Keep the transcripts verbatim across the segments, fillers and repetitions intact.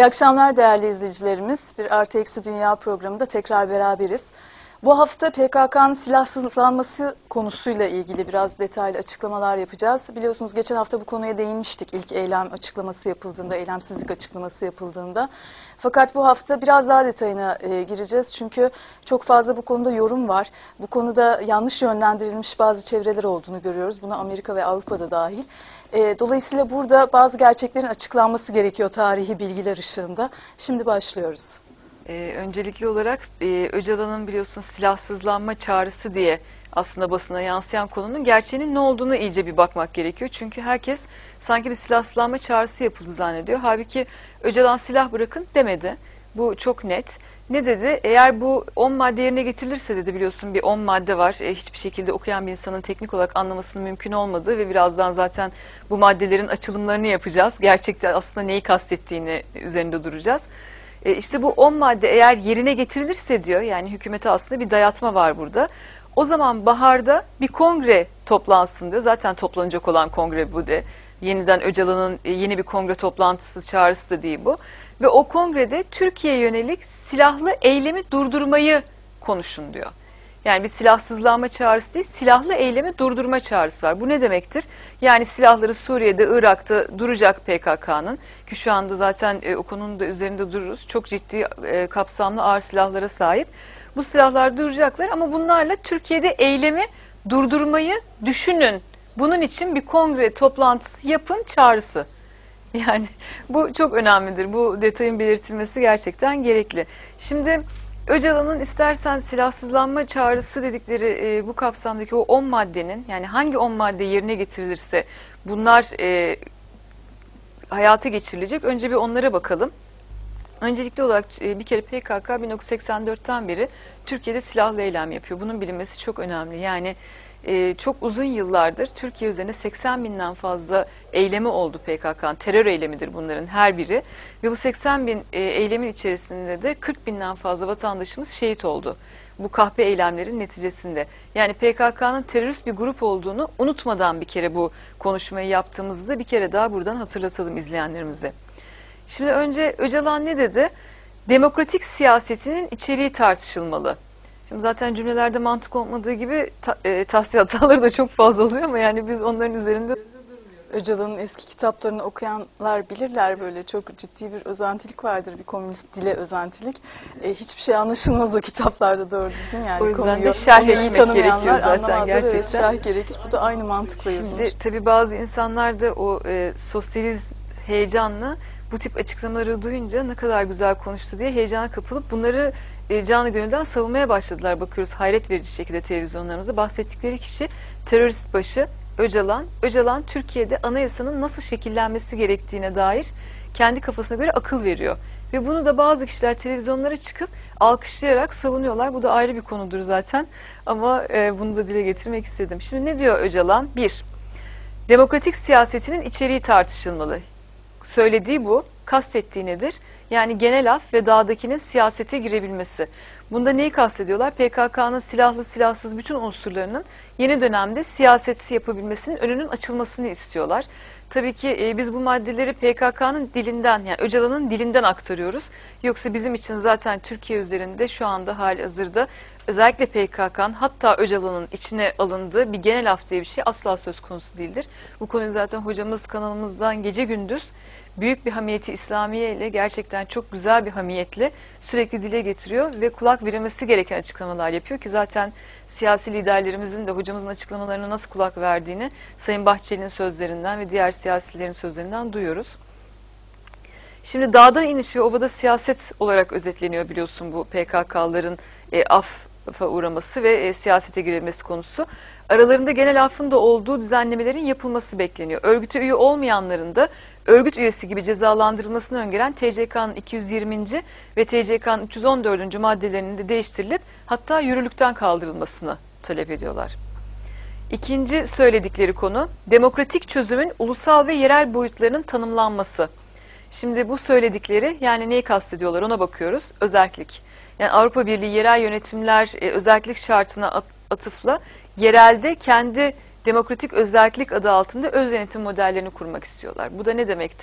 İyi akşamlar değerli izleyicilerimiz. Bir Artı Eksi Dünya programında tekrar beraberiz. Bu hafta P K K'nın silahsızlanması konusuyla ilgili biraz detaylı açıklamalar yapacağız. Biliyorsunuz geçen hafta bu konuya değinmiştik ilk eylem açıklaması yapıldığında, eylemsizlik açıklaması yapıldığında. Fakat bu hafta biraz daha detayına e, gireceğiz. Çünkü çok fazla bu konuda yorum var. Bu konuda yanlış yönlendirilmiş bazı çevreler olduğunu görüyoruz. Buna Amerika ve Avrupa'da dahil. E, dolayısıyla burada bazı gerçeklerin açıklanması gerekiyor tarihi bilgiler ışığında. Şimdi başlıyoruz. Ee, öncelikli olarak e, Öcalan'ın biliyorsun silahsızlanma çağrısı diye aslında basına yansıyan konunun gerçeğinin ne olduğunu iyice bir bakmak gerekiyor. Çünkü herkes sanki bir silahsızlanma çağrısı yapıldı zannediyor. Halbuki Öcalan silah bırakın demedi. Bu çok net. Ne dedi? Eğer bu on madde yerine getirilirse dedi, biliyorsun bir on madde var. E, hiçbir şekilde okuyan bir insanın teknik olarak anlamasının mümkün olmadığı ve birazdan zaten bu maddelerin açılımlarını yapacağız. Gerçekten aslında neyi kastettiğini üzerinde duracağız. E işte bu on madde eğer yerine getirilirse diyor, yani hükümete aslında bir dayatma var burada. O zaman baharda bir kongre toplansın diyor. Zaten toplanacak olan kongre bu de. Yeniden Öcalan'ın yeni bir kongre toplantısı çağrısı da değil bu. Ve o kongrede Türkiye'ye yönelik silahlı eylemi durdurmayı konuşun diyor. Yani bir silahsızlanma çağrısı değil, silahlı eylemi durdurma çağrısı var. Bu ne demektir? Yani silahları Suriye'de, Irak'ta duracak P K K'nın, ki şu anda zaten e, o konunun da üzerinde dururuz. Çok ciddi e, kapsamlı ağır silahlara sahip. Bu silahlar duracaklar ama bunlarla Türkiye'de eylemi durdurmayı düşünün. Bunun için bir kongre toplantısı yapın çağrısı. Yani bu çok önemlidir. Bu detayın belirtilmesi gerçekten gerekli. Şimdi Öcalan'ın istersen silahsızlanma çağrısı dedikleri e, bu kapsamdaki o on maddenin, yani hangi on madde yerine getirilirse bunlar e, hayata geçirilecek. Önce bir onlara bakalım. Öncelikli olarak e, bir kere P K K bin dokuz yüz seksen dört'ten beri Türkiye'de silahlı eylem yapıyor. Bunun bilinmesi çok önemli. Yani e, çok uzun yıllardır Türkiye üzerinde seksen binden fazla eylemi oldu P K K'nın. Terör eylemidir bunların her biri. Ve bu seksen bin e, eylemin içerisinde de kırk binden fazla vatandaşımız şehit oldu. Bu kahpe eylemlerin neticesinde. Yani P K K'nın terörist bir grup olduğunu unutmadan bir kere bu konuşmayı yaptığımızda bir kere daha buradan hatırlatalım izleyenlerimize. Şimdi önce Öcalan ne dedi? Demokratik siyasetinin içeriği tartışılmalı. Şimdi zaten cümlelerde mantık olmadığı gibi ta, e, tahsil hataları da çok fazla oluyor ama yani biz onların üzerinde... Öcalan'ın eski kitaplarını okuyanlar bilirler, böyle çok ciddi bir özentilik vardır, bir komünist dile özentilik. E, hiçbir şey anlaşılmaz o kitaplarda doğru düzgün, yani o yüzden konuyu, de şerh konuyu iyi etmek tanımayanlar gerekiyor zaten anlamazlar. gerçekten. Evet, şerh gerekir. Bu da aynı mantıkla yapılmış. Şimdi tabii bazı insanlar da o e, sosyalizm heyecanla bu tip açıklamaları duyunca ne kadar güzel konuştu diye heyecana kapılıp bunları e, canı gönülden savunmaya başladılar. Bakıyoruz hayret verici şekilde televizyonlarımızda bahsettikleri kişi terörist başı Öcalan. Öcalan Türkiye'de anayasanın nasıl şekillenmesi gerektiğine dair kendi kafasına göre akıl veriyor. Ve bunu da bazı kişiler televizyonlara çıkıp alkışlayarak savunuyorlar. Bu da ayrı bir konudur zaten ama e, bunu da dile getirmek istedim. Şimdi ne diyor Öcalan? Bir, demokratik siyasetinin içeriği tartışılmalı. Söylediği bu, kastettiği nedir? Yani genel af ve dağdakinin siyasete girebilmesi. Bunda neyi kastediyorlar? P K K'nın silahlı silahsız bütün unsurlarının yeni dönemde siyaseti yapabilmesinin önünün açılmasını istiyorlar. Tabii ki e, biz bu maddeleri P K K'nın dilinden, yani Öcalan'ın dilinden aktarıyoruz. Yoksa bizim için zaten Türkiye üzerinde şu anda halihazırda özellikle P K K'nın, hatta Öcalan'ın içine alındığı bir genel af diye bir şey asla söz konusu değildir. Bu konuyu zaten hocamız kanalımızdan gece gündüz büyük bir hamiyeti İslamiye ile, gerçekten çok güzel bir hamiyetle sürekli dile getiriyor ve kulak verilmesi gereken açıklamalar yapıyor ki zaten siyasi liderlerimizin de hocamızın açıklamalarına nasıl kulak verdiğini Sayın Bahçeli'nin sözlerinden ve diğer siyasilerin sözlerinden duyuyoruz. Şimdi dağdan iniş ve ovada siyaset olarak özetleniyor biliyorsun bu P K K'ların e, affa uğraması ve e, siyasete girilmesi konusu. Aralarında genel affın da olduğu düzenlemelerin yapılması bekleniyor. Örgüte üye olmayanların da örgüt üyesi gibi cezalandırılmasını öngören T C K'nın iki yüz yirminci ve T C K'nın üç yüz on dördüncü maddelerinin de değiştirilip hatta yürürlükten kaldırılmasını talep ediyorlar. İkinci söyledikleri konu demokratik çözümün ulusal ve yerel boyutlarının tanımlanması. Şimdi bu söyledikleri, yani neyi kastediyorlar ona bakıyoruz. Özerklik. Yani Avrupa Birliği yerel yönetimler e, özerklik şartına at, atıfla yerelde kendi demokratik özerklik adı altında öz yönetim modellerini kurmak istiyorlar. Bu da ne demektir?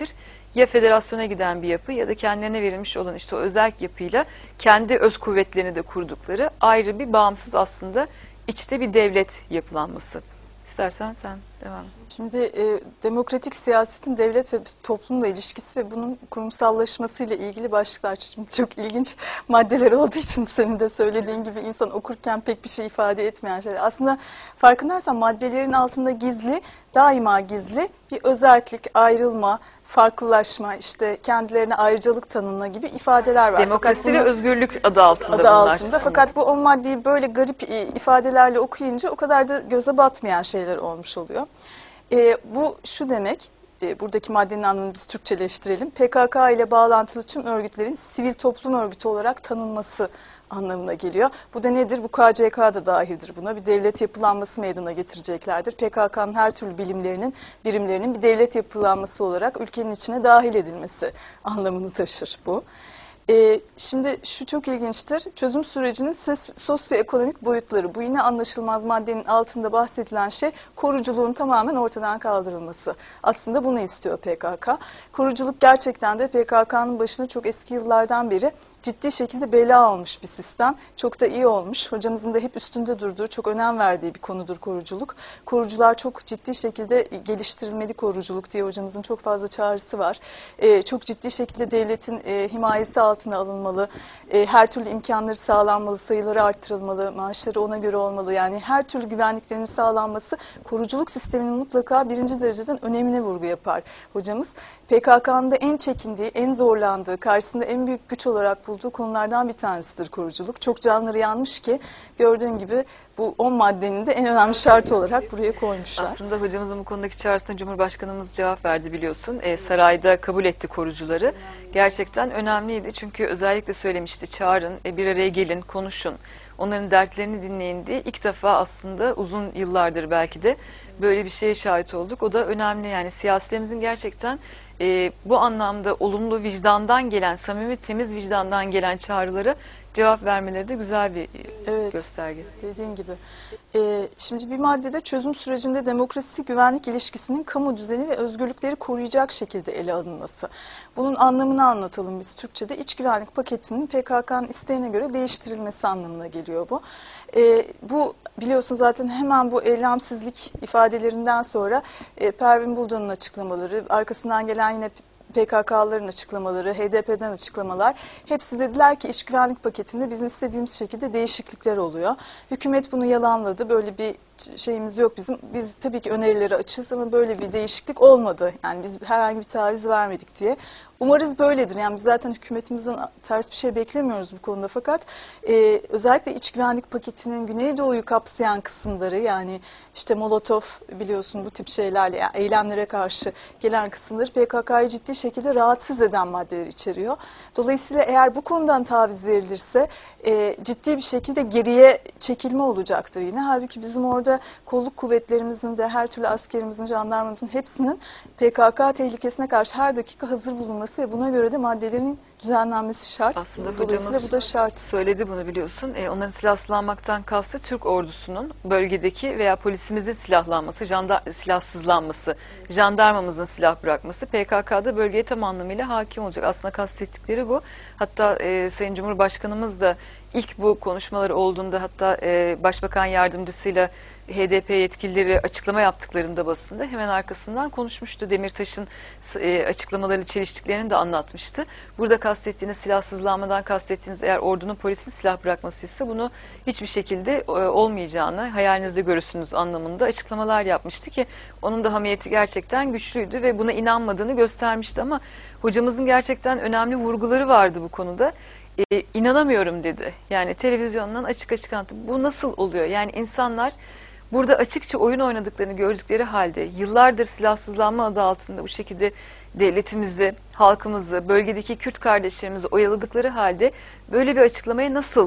ya federasyona giden bir yapı ya da kendilerine verilmiş olan işte o özerk yapıyla kendi öz kuvvetlerini de kurdukları ayrı bir bağımsız aslında içte bir devlet yapılanması. İstersen sen devam et. Şimdi e, demokratik siyasetin devlet ve toplumla ilişkisi ve bunun kurumsallaşmasıyla ilgili başlıklar. Şimdi çok ilginç maddeler olduğu için senin de söylediğin gibi insan okurken pek bir şey ifade etmeyen şeyler. Aslında farkındaysan maddelerin altında gizli, daima gizli bir özerklik, ayrılma, farklılaşma, işte kendilerine ayrıcalık tanınma gibi ifadeler var. Demokrasi Fakat ve bunu, özgürlük adı altında adı bunlar. altında. Fakat bu on maddeyi böyle garip e, ifadelerle okuyunca o kadar da göze batmayan şeyler olmuş oluyor. E, bu şu demek, e, buradaki maddenin anlamını biz Türkçeleştirelim. P K K ile bağlantılı tüm örgütlerin sivil toplum örgütü olarak tanınması anlamına geliyor. Bu da nedir? Bu K C K da dahildir buna. Bir devlet yapılanması meydana getireceklerdir. P K K'nın her türlü bilimlerinin, birimlerinin bir devlet yapılanması olarak ülkenin içine dahil edilmesi anlamını taşır bu. Ee, şimdi şu çok ilginçtir. Çözüm sürecinin sosyoekonomik boyutları. Bu yine anlaşılmaz maddenin altında bahsedilen şey koruculuğun tamamen ortadan kaldırılması. Aslında bunu istiyor P K K. Koruculuk gerçekten de P K K'nın başına çok eski yıllardan beri ciddi şekilde bela almış bir sistem. Çok da iyi olmuş. Hocamızın da hep üstünde durduğu, çok önem verdiği bir konudur koruculuk. Korucular çok ciddi şekilde geliştirilmeli koruculuk diye hocamızın çok fazla çağrısı var. Ee, çok ciddi şekilde devletin e, himayesi altına alınmalı. E, her türlü imkanları sağlanmalı, sayıları arttırılmalı, maaşları ona göre olmalı. Yani her türlü güvenliklerinin sağlanması koruculuk sisteminin mutlaka birinci dereceden önemine vurgu yapar hocamız. P K K'nın da en çekindiği, en zorlandığı, karşısında en büyük güç olarak bulduğu konulardan bir tanesidir koruculuk. Çok canları yanmış ki gördüğün gibi bu on maddenin de en önemli şartı olarak buraya koymuşlar. Aslında hocamızın bu konudaki çağrısına Cumhurbaşkanımız cevap verdi biliyorsun. E, sarayda kabul etti korucuları. Gerçekten önemliydi çünkü özellikle söylemişti çağırın, e, bir araya gelin, konuşun. Onların dertlerini dinleyin diye ilk defa aslında uzun yıllardır belki de böyle bir şeye şahit olduk. O da önemli yani siyasilerimizin gerçekten e, bu anlamda olumlu vicdandan gelen, samimi temiz vicdandan gelen çağrılara cevap vermeleri de güzel bir evet, gösterge. Dediğin gibi. Ee, şimdi bir maddede çözüm sürecinde demokrasi güvenlik ilişkisinin kamu düzeni ve özgürlükleri koruyacak şekilde ele alınması. Bunun anlamını anlatalım biz Türkçe'de. İç güvenlik paketinin P K K'nın isteğine göre değiştirilmesi anlamına geliyor bu. Ee, bu biliyorsun zaten hemen bu eylemsizlik ifadelerinden sonra e, Pervin Buldan'ın açıklamaları, arkasından gelen yine P K K'ların açıklamaları, H D P'den açıklamalar hepsi dediler ki iç güvenlik paketinde bizim istediğimiz şekilde değişiklikler oluyor. Hükümet bunu yalanladı. Böyle bir şeyimiz yok bizim. Biz tabii ki önerileri açığız ama böyle bir değişiklik olmadı. Yani biz herhangi bir taviz vermedik diye. Umarız böyledir. Yani biz zaten hükümetimizden ters bir şey beklemiyoruz bu konuda fakat e, özellikle iç güvenlik paketinin Güneydoğu'yu kapsayan kısımları yani işte Molotov biliyorsun bu tip şeylerle yani eylemlere karşı gelen kısımları P K K'yı ciddi şekilde rahatsız eden maddeler içeriyor. Dolayısıyla eğer bu konudan taviz verilirse e, ciddi bir şekilde geriye çekilme olacaktır yine. Halbuki bizim orada kolluk kuvvetlerimizin de her türlü askerimizin, jandarmamızın hepsinin P K K tehlikesine karşı her dakika hazır bulunması ve buna göre de maddelerin düzenlenmesi şart. Aslında Dolayısıyla hocamız bu da şart. söyledi bunu biliyorsun. E, onların silahlanmaktan kastı Türk ordusunun bölgedeki veya polisimizin silahlanması, janda, silahsızlanması, jandarmamızın silah bırakması. P K K'da bölgeye tam anlamıyla hakim olacak. Aslında kastettikleri bu. Hatta e, Sayın Cumhurbaşkanımız da ilk bu konuşmaları olduğunda hatta e, Başbakan Yardımcısıyla H D P yetkilileri açıklama yaptıklarında basında hemen arkasından konuşmuştu. Demirtaş'ın e, açıklamalarıyla çeliştiklerini de anlatmıştı. Burada kastettiğiniz silahsızlanmadan kastettiğiniz eğer ordunun polisin silah bırakmasıysa bunu hiçbir şekilde e, olmayacağını hayalinizde görürsünüz anlamında açıklamalar yapmıştı ki onun da hamiyeti gerçekten güçlüydü ve buna inanmadığını göstermişti ama hocamızın gerçekten önemli vurguları vardı bu konuda. E, inanamıyorum dedi. Yani televizyondan açık açık anlattı. Bu nasıl oluyor? Yani insanlar burada açıkça oyun oynadıklarını gördükleri halde yıllardır silahsızlanma adı altında bu şekilde devletimizi, halkımızı, bölgedeki Kürt kardeşlerimizi oyaladıkları halde böyle bir açıklamaya nasıl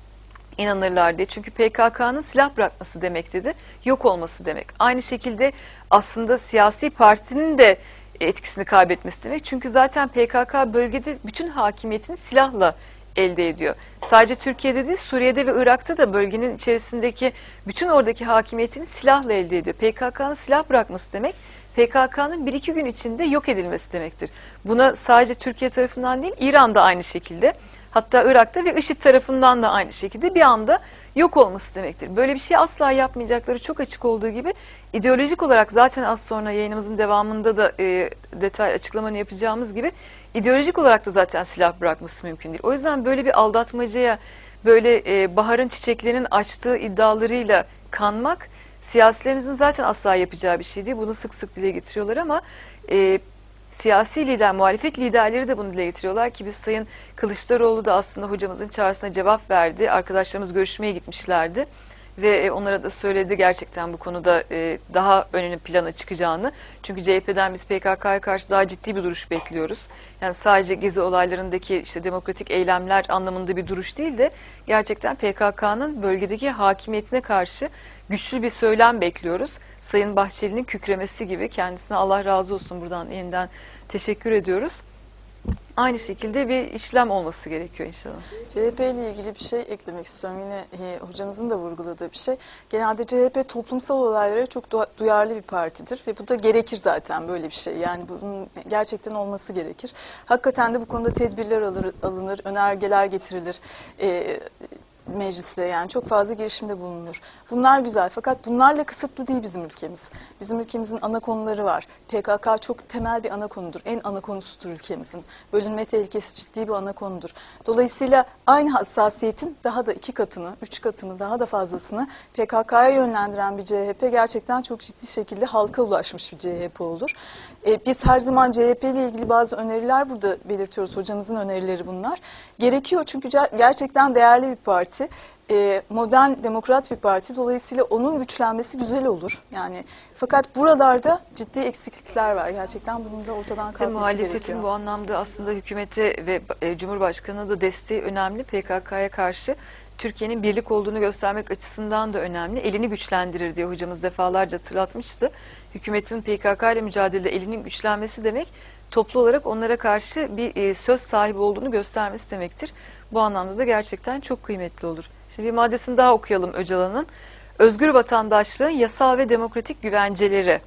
inanırlar diye. Çünkü P K K'nın silah bırakması demek dedi, yok olması demek. Aynı şekilde aslında siyasi partinin de etkisini kaybetmesi demek. Çünkü zaten P K K bölgede bütün hakimiyetini silahla elde ediyor. Sadece Türkiye'de değil, Suriye'de ve Irak'ta da bölgenin içerisindeki bütün oradaki hakimiyetini silahla elde ediyor. P K K'nın silah bırakması demek, P K K'nın bir iki gün içinde yok edilmesi demektir. Buna sadece Türkiye tarafından değil, İran'da aynı şekilde, hatta Irak'ta ve IŞİD tarafından da aynı şekilde bir anda yok olması demektir. Böyle bir şey asla yapmayacakları çok açık olduğu gibi, ideolojik olarak zaten az sonra yayınımızın devamında da e, detay açıklamanı yapacağımız gibi, ideolojik olarak da zaten silah bırakması mümkün değil. O yüzden böyle bir aldatmacaya, böyle e, baharın çiçeklerinin açtığı iddialarıyla kanmak, siyasilerimizin zaten asla yapacağı bir şey değil. Bunu sık sık dile getiriyorlar ama e, siyasi lider, muhalefet liderleri de bunu dile getiriyorlar ki biz Sayın Kılıçdaroğlu da aslında hocamızın çağrısına cevap verdi. Arkadaşlarımız görüşmeye gitmişlerdi ve onlara da söyledi gerçekten bu konuda e, daha önemli plana çıkacağını. Çünkü C H P'den biz P K K'ya karşı daha ciddi bir duruş bekliyoruz. Yani sadece gezi olaylarındaki işte demokratik eylemler anlamında bir duruş değil de gerçekten P K K'nın bölgedeki hakimiyetine karşı güçlü bir söylem bekliyoruz. Sayın Bahçeli'nin kükremesi gibi, kendisine Allah razı olsun, buradan yeniden teşekkür ediyoruz. Aynı şekilde bir işlem olması gerekiyor inşallah. C H P ile ilgili bir şey eklemek istiyorum. Yine e, hocamızın da vurguladığı bir şey. Genelde C H P toplumsal olaylara çok duyarlı bir partidir ve bu da gerekir zaten, böyle bir şey. Yani bunun gerçekten olması gerekir. Hakikaten de bu konuda tedbirler alır, alınır, önergeler getirilir. E, mecliste, yani çok fazla girişimde bulunur. Bunlar güzel, fakat bunlarla kısıtlı değil bizim ülkemiz. Bizim ülkemizin ana konuları var. P K K çok temel bir ana konudur. En ana konusudur ülkemizin. Bölünme tehlikesi ciddi bir ana konudur. Dolayısıyla aynı hassasiyetin daha da iki katını, üç katını, daha da fazlasını P K K'ya yönlendiren bir C H P gerçekten çok ciddi şekilde halka ulaşmış bir C H P olur. Ee, biz her zaman C H P ile ilgili bazı öneriler burada belirtiyoruz. Hocamızın önerileri bunlar. Gerekiyor çünkü gerçekten değerli bir parti. E, modern demokrat bir parti, dolayısıyla onun güçlenmesi güzel olur. Yani fakat buralarda ciddi eksiklikler var. Gerçekten bunun da ortadan kalkması Muhalefetin gerekiyor. bu anlamda aslında hükümete ve e, Cumhurbaşkanı'na da desteği önemli. P K K'ya karşı Türkiye'nin birlik olduğunu göstermek açısından da önemli. Elini güçlendirir diye hocamız defalarca hatırlatmıştı. Hükümetin P K K ile mücadelede elinin güçlenmesi demek, toplu olarak onlara karşı bir e, söz sahibi olduğunu göstermesi demektir. Bu anlamda da gerçekten çok kıymetli olur. Şimdi bir maddesini daha okuyalım Öcalan'ın. Özgür vatandaşlığın yasal ve demokratik güvenceleri.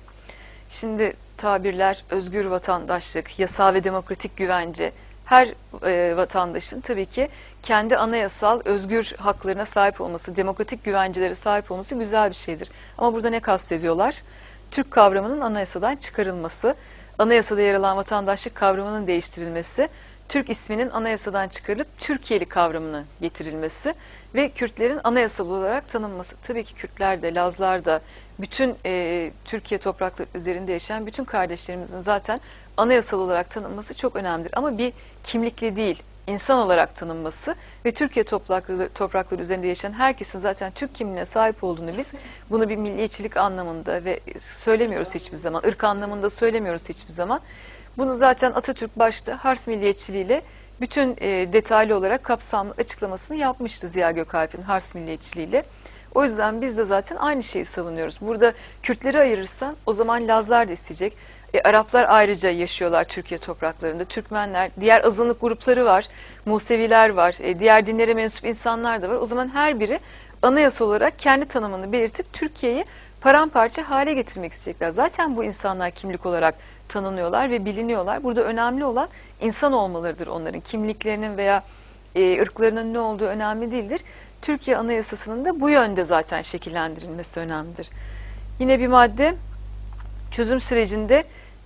Şimdi tabirler özgür vatandaşlık, yasal ve demokratik güvence. Her e, vatandaşın tabii ki kendi anayasal özgür haklarına sahip olması, demokratik güvencelere sahip olması güzel bir şeydir. Ama burada ne kastediyorlar? Türk kavramının anayasadan çıkarılması, anayasada yer alan vatandaşlık kavramının değiştirilmesi, Türk isminin anayasadan çıkarılıp Türkiye'li kavramının getirilmesi ve Kürtlerin anayasal olarak tanınması. Tabii ki Kürtler de, Lazlar da, bütün e, Türkiye toprakları üzerinde yaşayan bütün kardeşlerimizin zaten anayasal olarak tanınması çok önemlidir. Ama bir kimlikle değil, insan olarak tanınması ve Türkiye toprakları, toprakları üzerinde yaşayan herkesin zaten Türk kimliğine sahip olduğunu, biz bunu bir milliyetçilik anlamında ve söylemiyoruz hiçbir zaman, ırk anlamında söylemiyoruz hiçbir zaman. Bunu zaten Atatürk başta Hars milliyetçiliğiyle bütün e, detaylı olarak kapsamlı açıklamasını yapmıştı Ziya Gökalp'in Hars milliyetçiliğiyle. O yüzden biz de zaten aynı şeyi savunuyoruz. Burada Kürtleri ayırırsan o zaman Lazlar da isteyecek. E, Araplar ayrıca yaşıyorlar Türkiye topraklarında. Türkmenler, diğer azınlık grupları var, Museviler var, e, diğer dinlere mensup insanlar da var. O zaman her biri anayasa olarak kendi tanımını belirtip Türkiye'yi paramparça hale getirmek isteyecekler. Zaten bu insanlar kimlik olarak tanınıyorlar ve biliniyorlar. Burada önemli olan insan olmalarıdır onların. Kimliklerinin veya e, ırklarının ne olduğu önemli değildir. Türkiye Anayasası'nın da bu yönde zaten şekillendirilmesi önemlidir. Yine bir madde, çözüm sürecinde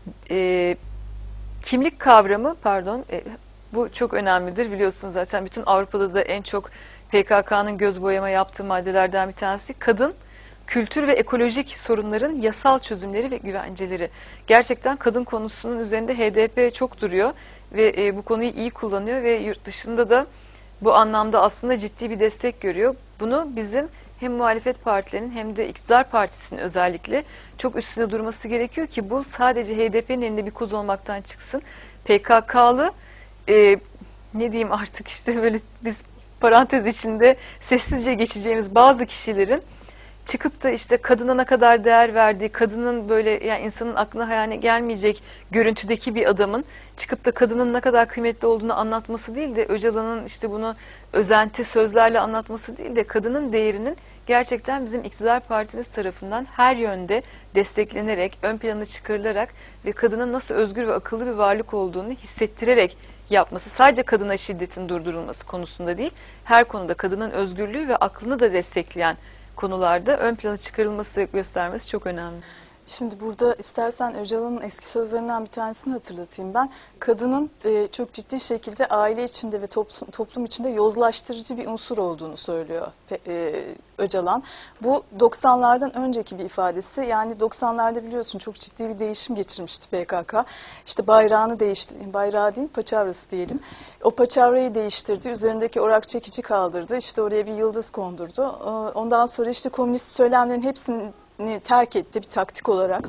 e, kimlik kavramı, pardon, e, bu çok önemlidir. Biliyorsunuz zaten bütün Avrupa'da da en çok P K K'nın göz boyama yaptığı maddelerden bir tanesi kadın, kültür ve ekolojik sorunların yasal çözümleri ve güvenceleri. Gerçekten kadın konusunun üzerinde H D P çok duruyor ve e, bu konuyu iyi kullanıyor ve yurt dışında da bu anlamda aslında ciddi bir destek görüyor. Bunu bizim hem muhalefet partilerinin hem de iktidar partisinin özellikle çok üstüne durması gerekiyor ki bu sadece H D P'nin elinde bir koz olmaktan çıksın. P K K'lı e, ne diyeyim artık, işte böyle biz parantez içinde sessizce geçeceğimiz bazı kişilerin çıkıp da işte kadına ne kadar değer verdiği, kadının böyle yani insanın aklına hayaline gelmeyecek görüntüdeki bir adamın çıkıp da kadının ne kadar kıymetli olduğunu anlatması değil de Öcalan'ın işte bunu özenti sözlerle anlatması değil de kadının değerinin gerçekten bizim iktidar partimiz tarafından her yönde desteklenerek, ön plana çıkarılarak ve kadının nasıl özgür ve akıllı bir varlık olduğunu hissettirerek yapması, sadece kadına şiddetin durdurulması konusunda değil, her konuda kadının özgürlüğü ve aklını da destekleyen konularda ön plana çıkarılması, göstermesi çok önemli. Şimdi burada istersen Öcalan'ın eski sözlerinden bir tanesini hatırlatayım ben. Kadının e, çok ciddi şekilde aile içinde ve toplum, toplum içinde yozlaştırıcı bir unsur olduğunu söylüyor e, Öcalan. Bu doksanlardan önceki bir ifadesi. Yani doksanlarda biliyorsun çok ciddi bir değişim geçirmişti P K K. İşte bayrağını değiştirdi, bayrağı değil paçavrası diyelim. O paçavrayı değiştirdi, üzerindeki orak çekici kaldırdı, işte oraya bir yıldız kondurdu. Ondan sonra işte komünist söylemlerin hepsini terk etti bir taktik olarak.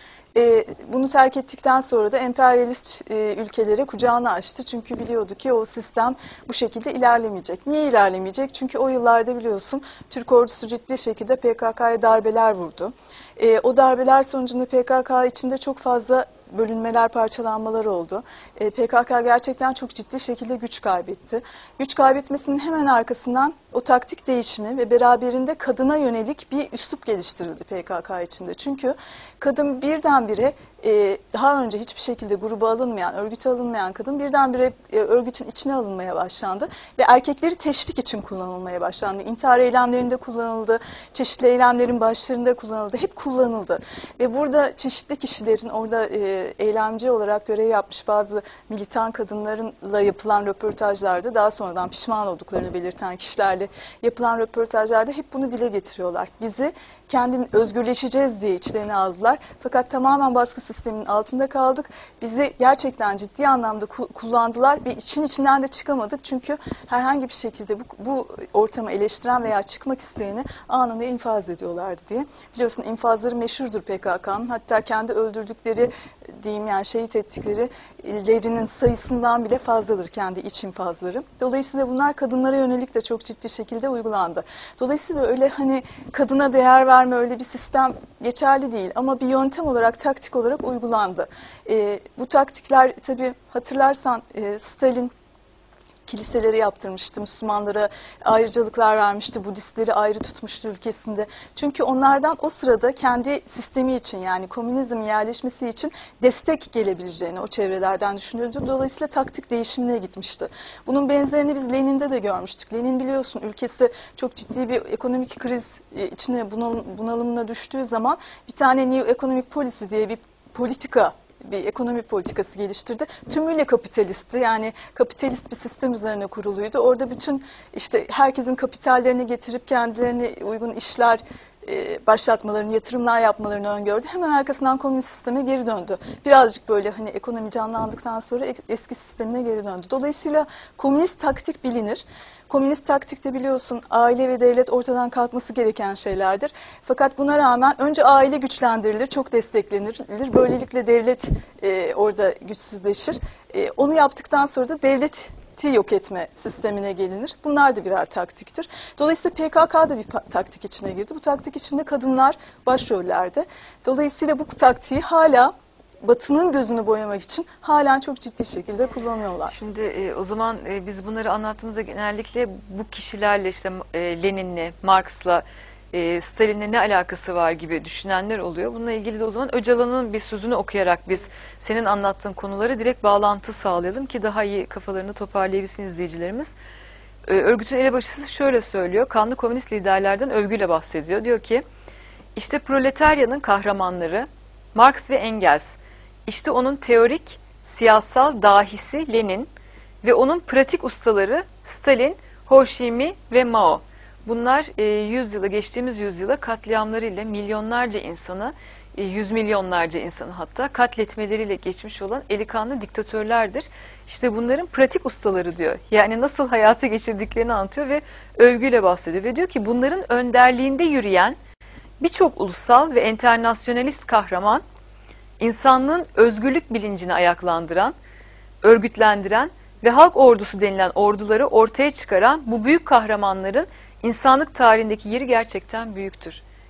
E, bunu terk ettikten sonra da emperyalist e, ülkelere kucağını açtı. Çünkü biliyordu ki o sistem bu şekilde ilerlemeyecek. Niye ilerlemeyecek? Çünkü o yıllarda biliyorsun Türk ordusu ciddi şekilde P K K'ya darbeler vurdu. E, o darbeler sonucunda P K K içinde çok fazla bölünmeler, parçalanmalar oldu. E, P K K gerçekten çok ciddi şekilde güç kaybetti. Güç kaybetmesinin hemen arkasından o taktik değişimi ve beraberinde kadına yönelik bir üslup geliştirildi P K K içinde. Çünkü kadın birdenbire e, daha önce hiçbir şekilde gruba alınmayan, örgüte alınmayan kadın birdenbire e, örgütün içine alınmaya başlandı ve erkekleri teşvik için kullanılmaya başlandı. İntihar eylemlerinde kullanıldı, çeşitli eylemlerin başlarında kullanıldı, hep kullanıldı. Ve burada çeşitli kişilerin orada e, eylemci olarak görev yapmış bazı militan kadınlarla yapılan röportajlarda daha sonradan pişman olduklarını belirten kişilerle yapılan röportajlarda hep bunu dile getiriyorlar. Bizi kendim özgürleşeceğiz diye içlerine aldılar. Fakat tamamen baskı sisteminin altında kaldık. Bizi gerçekten ciddi anlamda kullandılar ve için içinden de çıkamadık. Çünkü herhangi bir şekilde bu, bu ortamı eleştiren veya çıkmak isteyeni anında infaz ediyorlardı diye. Biliyorsun infazları meşhurdur P K K'nın. Hatta kendi öldürdükleri diyeyim yani şehit ettiklerinin sayısından bile fazladır kendi iç infazları. Dolayısıyla bunlar kadınlara yönelik de çok ciddi şekilde uygulandı. Dolayısıyla öyle hani kadına değer verme öyle bir sistem geçerli değil ama bir yöntem olarak, taktik olarak uygulandı. E, bu taktikler tabii hatırlarsan e, Stalin kiliseleri yaptırmıştı, Müslümanlara ayrıcalıklar vermişti, Budistleri ayrı tutmuştu ülkesinde. Çünkü onlardan o sırada kendi sistemi için yani komünizm yerleşmesi için destek gelebileceğini o çevrelerden düşünüldü. Dolayısıyla taktik değişimine gitmişti. Bunun benzerini biz Lenin'de de görmüştük. Lenin biliyorsun ülkesi çok ciddi bir ekonomik kriz içine bunalımına düştüğü zaman bir tane New Economic Policy diye bir politika bir ekonomi politikası geliştirdi. Tümüyle kapitalistti. Yani kapitalist bir sistem üzerine kuruluydu. Orada bütün işte herkesin kapitallerini getirip kendilerine uygun işler e, başlatmalarını, yatırımlar yapmalarını öngördü. Hemen arkasından komünist sisteme geri döndü. Birazcık böyle hani ekonomi canlandıktan sonra eski sistemine geri döndü. Dolayısıyla komünist taktik bilinir. Komünist taktikte biliyorsun aile ve devlet ortadan kalkması gereken şeylerdir. Fakat buna rağmen önce aile güçlendirilir, çok desteklenilir. Böylelikle devlet e, orada güçsüzleşir. E, onu yaptıktan sonra da devleti yok etme sistemine gelinir. Bunlar da birer taktiktir. Dolayısıyla P K K da bir taktik içine girdi. Bu taktik içinde kadınlar başrollerde. Dolayısıyla bu taktiği hala Batı'nın gözünü boyamak için halen çok ciddi şekilde kullanıyorlar. Şimdi e, o zaman e, biz bunları anlattığımızda genellikle bu kişilerle işte e, Lenin'le, Marx'la, e, Stalin'le ne alakası var gibi düşünenler oluyor. Bununla ilgili de o zaman Öcalan'ın bir sözünü okuyarak biz senin anlattığın konuları direkt bağlantı sağlayalım ki daha iyi kafalarını toparlayabilsin izleyicilerimiz. E, örgütün elebaşısı şöyle söylüyor, kanlı komünist liderlerden övgüyle bahsediyor. Diyor ki, işte proletaryanın kahramanları Marx ve Engels, İşte onun teorik, siyasal dahisi Lenin ve onun pratik ustaları Stalin, Ho Chi Minh ve Mao. Bunlar e, yüzyıla, geçtiğimiz yüzyıla katliamlarıyla milyonlarca insanı, e, yüz milyonlarca insanı hatta katletmeleriyle geçmiş olan eli kanlı diktatörlerdir. İşte bunların pratik ustaları diyor. Yani nasıl hayatı geçirdiklerini anlatıyor ve övgüyle bahsediyor. Ve diyor ki bunların önderliğinde yürüyen birçok ulusal ve enternasyonalist kahraman, İnsanlığın özgürlük bilincini ayaklandıran, örgütlendiren ve halk ordusu denilen orduları ortaya çıkaran bu büyük kahramanların insanlık tarihindeki yeri gerçekten büyüktür.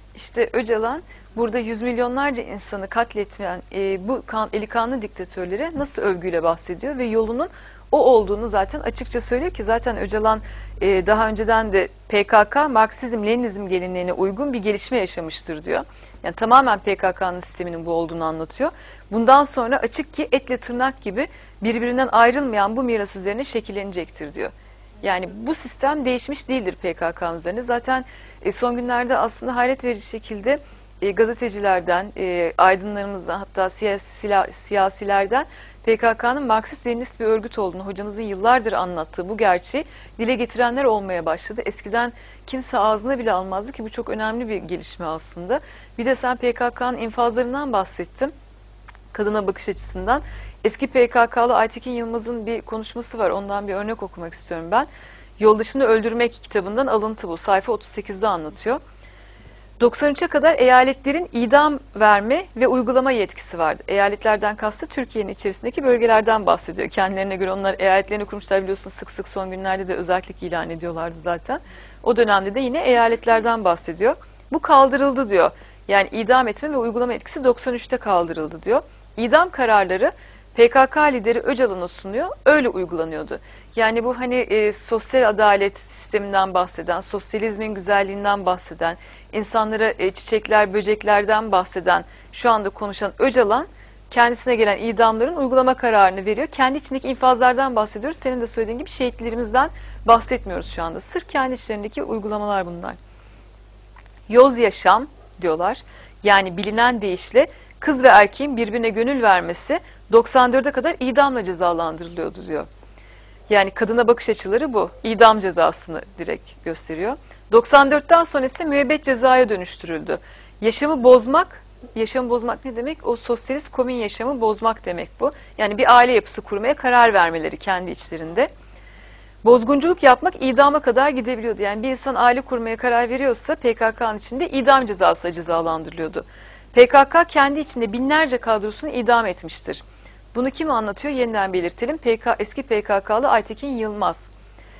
İşte Öcalan burada yüz milyonlarca insanı katletmeyen e, bu kan, eli kanlı diktatörlere nasıl övgüyle bahsediyor ve yolunun o olduğunu zaten açıkça söylüyor ki zaten Öcalan e, daha önceden de P K K Marksizm-Leninizm geleneğine uygun bir gelişme yaşamıştır diyor. Yani tamamen P K K'nın sisteminin bu olduğunu anlatıyor. Bundan sonra açık ki etle tırnak gibi birbirinden ayrılmayan bu miras üzerine şekillenecektir diyor. Yani bu sistem değişmiş değildir P K K'nın üzerine. Zaten e, son günlerde aslında hayret verici şekilde e, gazetecilerden, e, aydınlarımızdan hatta siyasi, siyasilerden P K K'nın Marksist-Leninist bir örgüt olduğunu hocamızın yıllardır anlattığı bu gerçeği dile getirenler olmaya başladı. Eskiden kimse ağzına bile almazdı ki bu çok önemli bir gelişme aslında. Bir de sen P K K'nın infazlarından bahsettin. Kadına bakış açısından. Eski P K K'lı Aytekin Yılmaz'ın bir konuşması var. Ondan bir örnek okumak istiyorum ben. Yoldaşını Öldürmek kitabından alıntı bu. Sayfa otuz sekizde anlatıyor. doksan üçe kadar eyaletlerin idam verme ve uygulama yetkisi vardı. Eyaletlerden kastı Türkiye'nin içerisindeki bölgelerden bahsediyor. Kendilerine göre onlar eyaletlerini kurmuşlar, biliyorsun sık sık son günlerde de özellik ilan ediyorlardı zaten. O dönemde de yine eyaletlerden bahsediyor. Bu kaldırıldı diyor. Yani idam etme ve uygulama yetkisi doksan üçte kaldırıldı diyor. İdam kararları P K K lideri Öcalan'a sunuyor, öyle uygulanıyordu. Yani bu hani e, sosyal adalet sisteminden bahseden, sosyalizmin güzelliğinden bahseden, insanlara e, çiçekler, böceklerden bahseden, şu anda konuşan Öcalan, kendisine gelen idamların uygulama kararını veriyor. Kendi içindeki infazlardan bahsediyoruz. Senin de söylediğin gibi şehitlerimizden bahsetmiyoruz şu anda. Sırf kendi içlerindeki uygulamalar bunlar. Yoz yaşam diyorlar. Yani bilinen deyişle kız ve erkeğin birbirine gönül vermesi doksan dörde kadar idamla cezalandırılıyordu diyor. Yani kadına bakış açıları bu. İdam cezasını direkt gösteriyor. doksan dörtten sonra ise müebbet cezaya dönüştürüldü. Yaşamı bozmak, yaşamı bozmak ne demek? O sosyalist komün yaşamı bozmak demek bu. Yani bir aile yapısı kurmaya karar vermeleri kendi içlerinde. Bozgunculuk yapmak idama kadar gidebiliyordu. Yani bir insan aile kurmaya karar veriyorsa P K K'nın içinde idam cezası cezalandırılıyordu. P K K kendi içinde binlerce kadrosunu idam etmiştir. Bunu kim anlatıyor? Yeniden belirtelim. P K, eski P K K'lı Aytekin Yılmaz.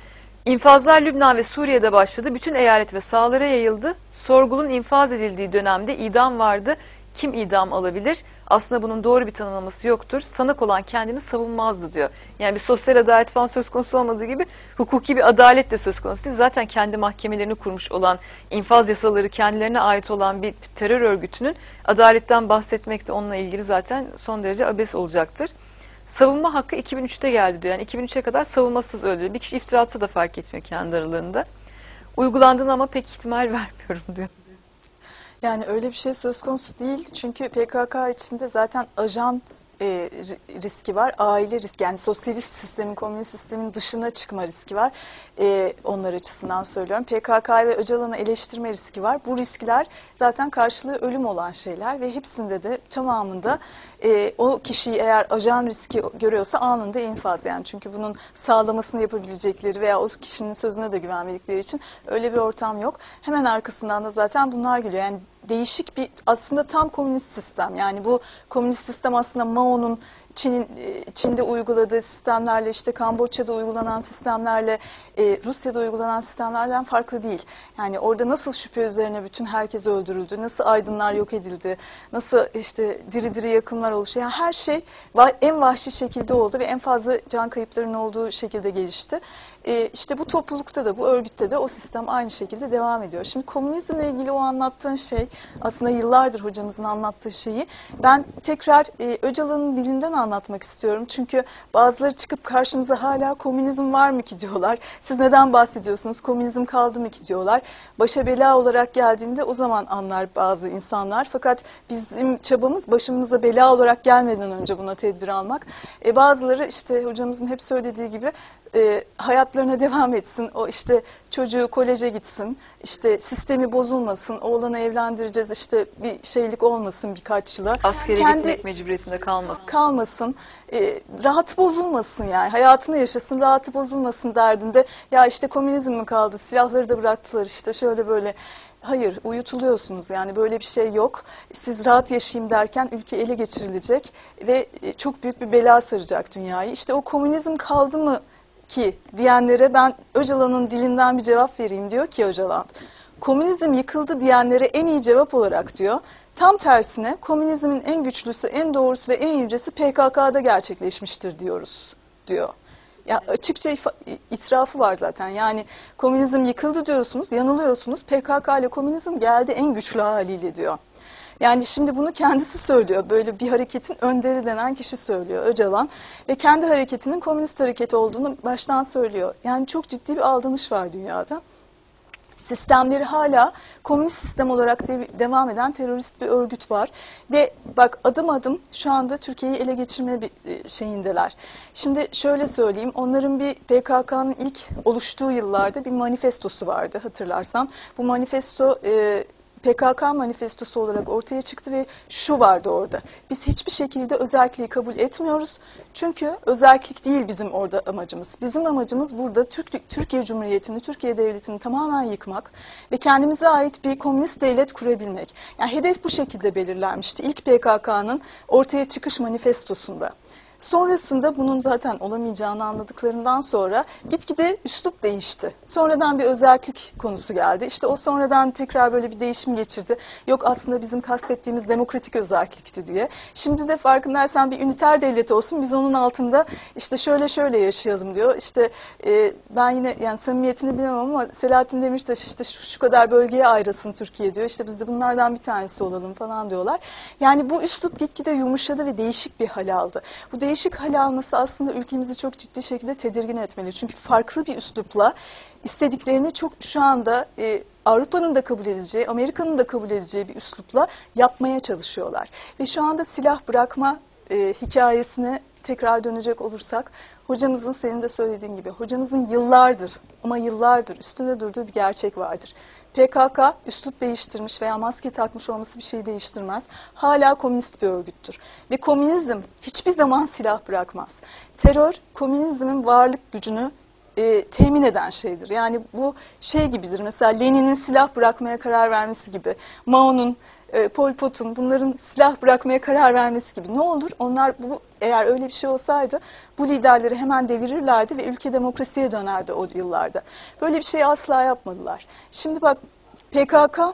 İnfazlar Lübnan ve Suriye'de başladı. Bütün eyalet ve sahalara yayıldı. Sorgulun infaz edildiği dönemde idam vardı. Kim idam alabilir? Aslında bunun doğru bir tanımlaması yoktur. Sanık olan kendini savunmazdı diyor. Yani bir sosyal adalet falan söz konusu olmadığı gibi hukuki bir adalet de söz konusu değil. Zaten kendi mahkemelerini kurmuş olan, infaz yasaları kendilerine ait olan bir terör örgütünün adaletten bahsetmek de onunla ilgili zaten son derece abes olacaktır. Savunma hakkı iki bin üçte geldi diyor. Yani iki bin üçe kadar savunmasız öldü. Bir kişi iftira atsa da fark etmiyor kendi aralarında. Uygulandığını ama pek ihtimal vermiyorum diyor. Yani öyle bir şey söz konusu değil. Çünkü P K K içinde zaten ajan e, riski var. Aile riski, yani sosyalist sistemin, komünist sistemin dışına çıkma riski var. E, onlar açısından söylüyorum. P K K ve Öcalan'ı eleştirme riski var. Bu riskler zaten karşılığı ölüm olan şeyler ve hepsinde de tamamında e, o kişiyi eğer ajan riski görüyorsa anında infaz. Yani çünkü bunun sağlamasını yapabilecekleri veya o kişinin sözüne de güvenmedikleri için öyle bir ortam yok. Hemen arkasından da zaten bunlar geliyor. Yani değişik bir, aslında tam komünist sistem. Yani bu komünist sistem aslında Mao'nun Çin'in Çin'de uyguladığı sistemlerle, işte Kamboçya'da uygulanan sistemlerle, e, Rusya'da uygulanan sistemlerden farklı değil. Yani orada nasıl şüphe üzerine bütün herkes öldürüldü, nasıl aydınlar yok edildi, nasıl işte diri diri yakınlar oluştu. Yani her şey en vahşi şekilde oldu ve en fazla can kayıplarının olduğu şekilde gelişti. E, işte bu toplulukta da, bu örgütte de o sistem aynı şekilde devam ediyor. Şimdi komünizmle ilgili o anlattığın şey, aslında yıllardır hocamızın anlattığı şeyi ben tekrar e, Öcalan'ın dilinden anlatmak istiyorum. Çünkü bazıları çıkıp karşımıza hala komünizm var mı ki diyorlar. Siz neden bahsediyorsunuz? Komünizm kaldı mı ki diyorlar. Başa bela olarak geldiğinde o zaman anlar bazı insanlar. Fakat bizim çabamız başımıza bela olarak gelmeden önce buna tedbir almak. E, bazıları işte hocamızın hep söylediği gibi E, hayatlarına devam etsin, o işte çocuğu koleje gitsin, işte sistemi bozulmasın, oğlanı evlendireceğiz, işte bir şeylik olmasın birkaç yıla. Askere Kendi, gitmek mecburiyetinde kalmasın. Kalmasın, e, rahatı bozulmasın yani, hayatını yaşasın, rahatı bozulmasın derdinde. Ya işte komünizm mi kaldı, silahları da bıraktılar işte şöyle böyle. Hayır, uyutuluyorsunuz, yani böyle bir şey yok. Siz rahat yaşayayım derken ülke ele geçirilecek ve çok büyük bir bela saracak dünyayı. İşte o komünizm kaldı mı ki diyenlere ben Öcalan'ın dilinden bir cevap vereyim. Diyor ki Öcalan, komünizm yıkıldı diyenlere en iyi cevap olarak diyor, tam tersine komünizmin en güçlüsü, en doğrusu ve en yücesi P K K'da gerçekleşmiştir diyoruz diyor. Ya açıkça itirafı var zaten. Yani komünizm yıkıldı diyorsunuz, yanılıyorsunuz. P K K ile komünizm geldi en güçlü haliyle diyor. Yani şimdi bunu kendisi söylüyor. Böyle bir hareketin önderi denen kişi söylüyor, Öcalan. Ve kendi hareketinin komünist hareket olduğunu baştan söylüyor. Yani çok ciddi bir aldanış var dünyada. Sistemleri hala komünist sistem olarak de devam eden terörist bir örgüt var. Ve bak adım adım şu anda Türkiye'yi ele geçirme bir şeyindeler. Şimdi şöyle söyleyeyim, onların bir P K K'nın ilk oluştuğu yıllarda bir manifestosu vardı hatırlarsan. Bu manifesto e, P K K manifestosu olarak ortaya çıktı ve şu vardı orada. Biz hiçbir şekilde özerkliği kabul etmiyoruz. Çünkü özerklik değil bizim orada amacımız. Bizim amacımız burada Türk, Türkiye Cumhuriyeti'ni, Türkiye Devleti'ni tamamen yıkmak ve kendimize ait bir komünist devlet kurabilmek. Yani hedef bu şekilde belirlenmişti ilk P K K'nın ortaya çıkış manifestosunda. Sonrasında bunun zaten olamayacağını anladıklarından sonra gitgide üslup değişti. Sonradan bir özerklik konusu geldi. İşte o sonradan tekrar böyle bir değişim geçirdi. Yok aslında bizim kastettiğimiz demokratik özerklikti diye. Şimdi de farkındaysan bir üniter devlet olsun, biz onun altında işte şöyle şöyle yaşayalım diyor. İşte e, ben yine yani samimiyetini bilemem ama Selahattin Demirtaş işte şu, şu kadar bölgeye ayrılsın Türkiye diyor. İşte biz de bunlardan bir tanesi olalım falan diyorlar. Yani bu üslup gitgide yumuşadı ve değişik bir hal aldı. Bu değişik hal alması aslında ülkemizi çok ciddi şekilde tedirgin etmeli. Çünkü farklı bir üslupla istediklerini çok şu anda e, Avrupa'nın da kabul edeceği, Amerika'nın da kabul edeceği bir üslupla yapmaya çalışıyorlar. Ve şu anda silah bırakma e, hikayesine tekrar dönecek olursak, hocamızın senin de söylediğin gibi, hocamızın yıllardır ama yıllardır üstünde durduğu bir gerçek vardır. P K K üslup değiştirmiş veya maske takmış olması bir şey değiştirmez. Hala komünist bir örgüttür. Ve komünizm hiçbir zaman silah bırakmaz. Terör, komünizmin varlık gücünü e, temin eden şeydir. Yani bu şey gibidir. Mesela Lenin'in silah bırakmaya karar vermesi gibi, Mao'nun, e, Pol Pot'un bunların silah bırakmaya karar vermesi gibi. Ne olur? Onlar bu eğer öyle bir şey olsaydı bu liderleri hemen devirirlerdi ve ülke demokrasiye dönerdi o yıllarda. Böyle bir şey asla yapmadılar. Şimdi bak P K K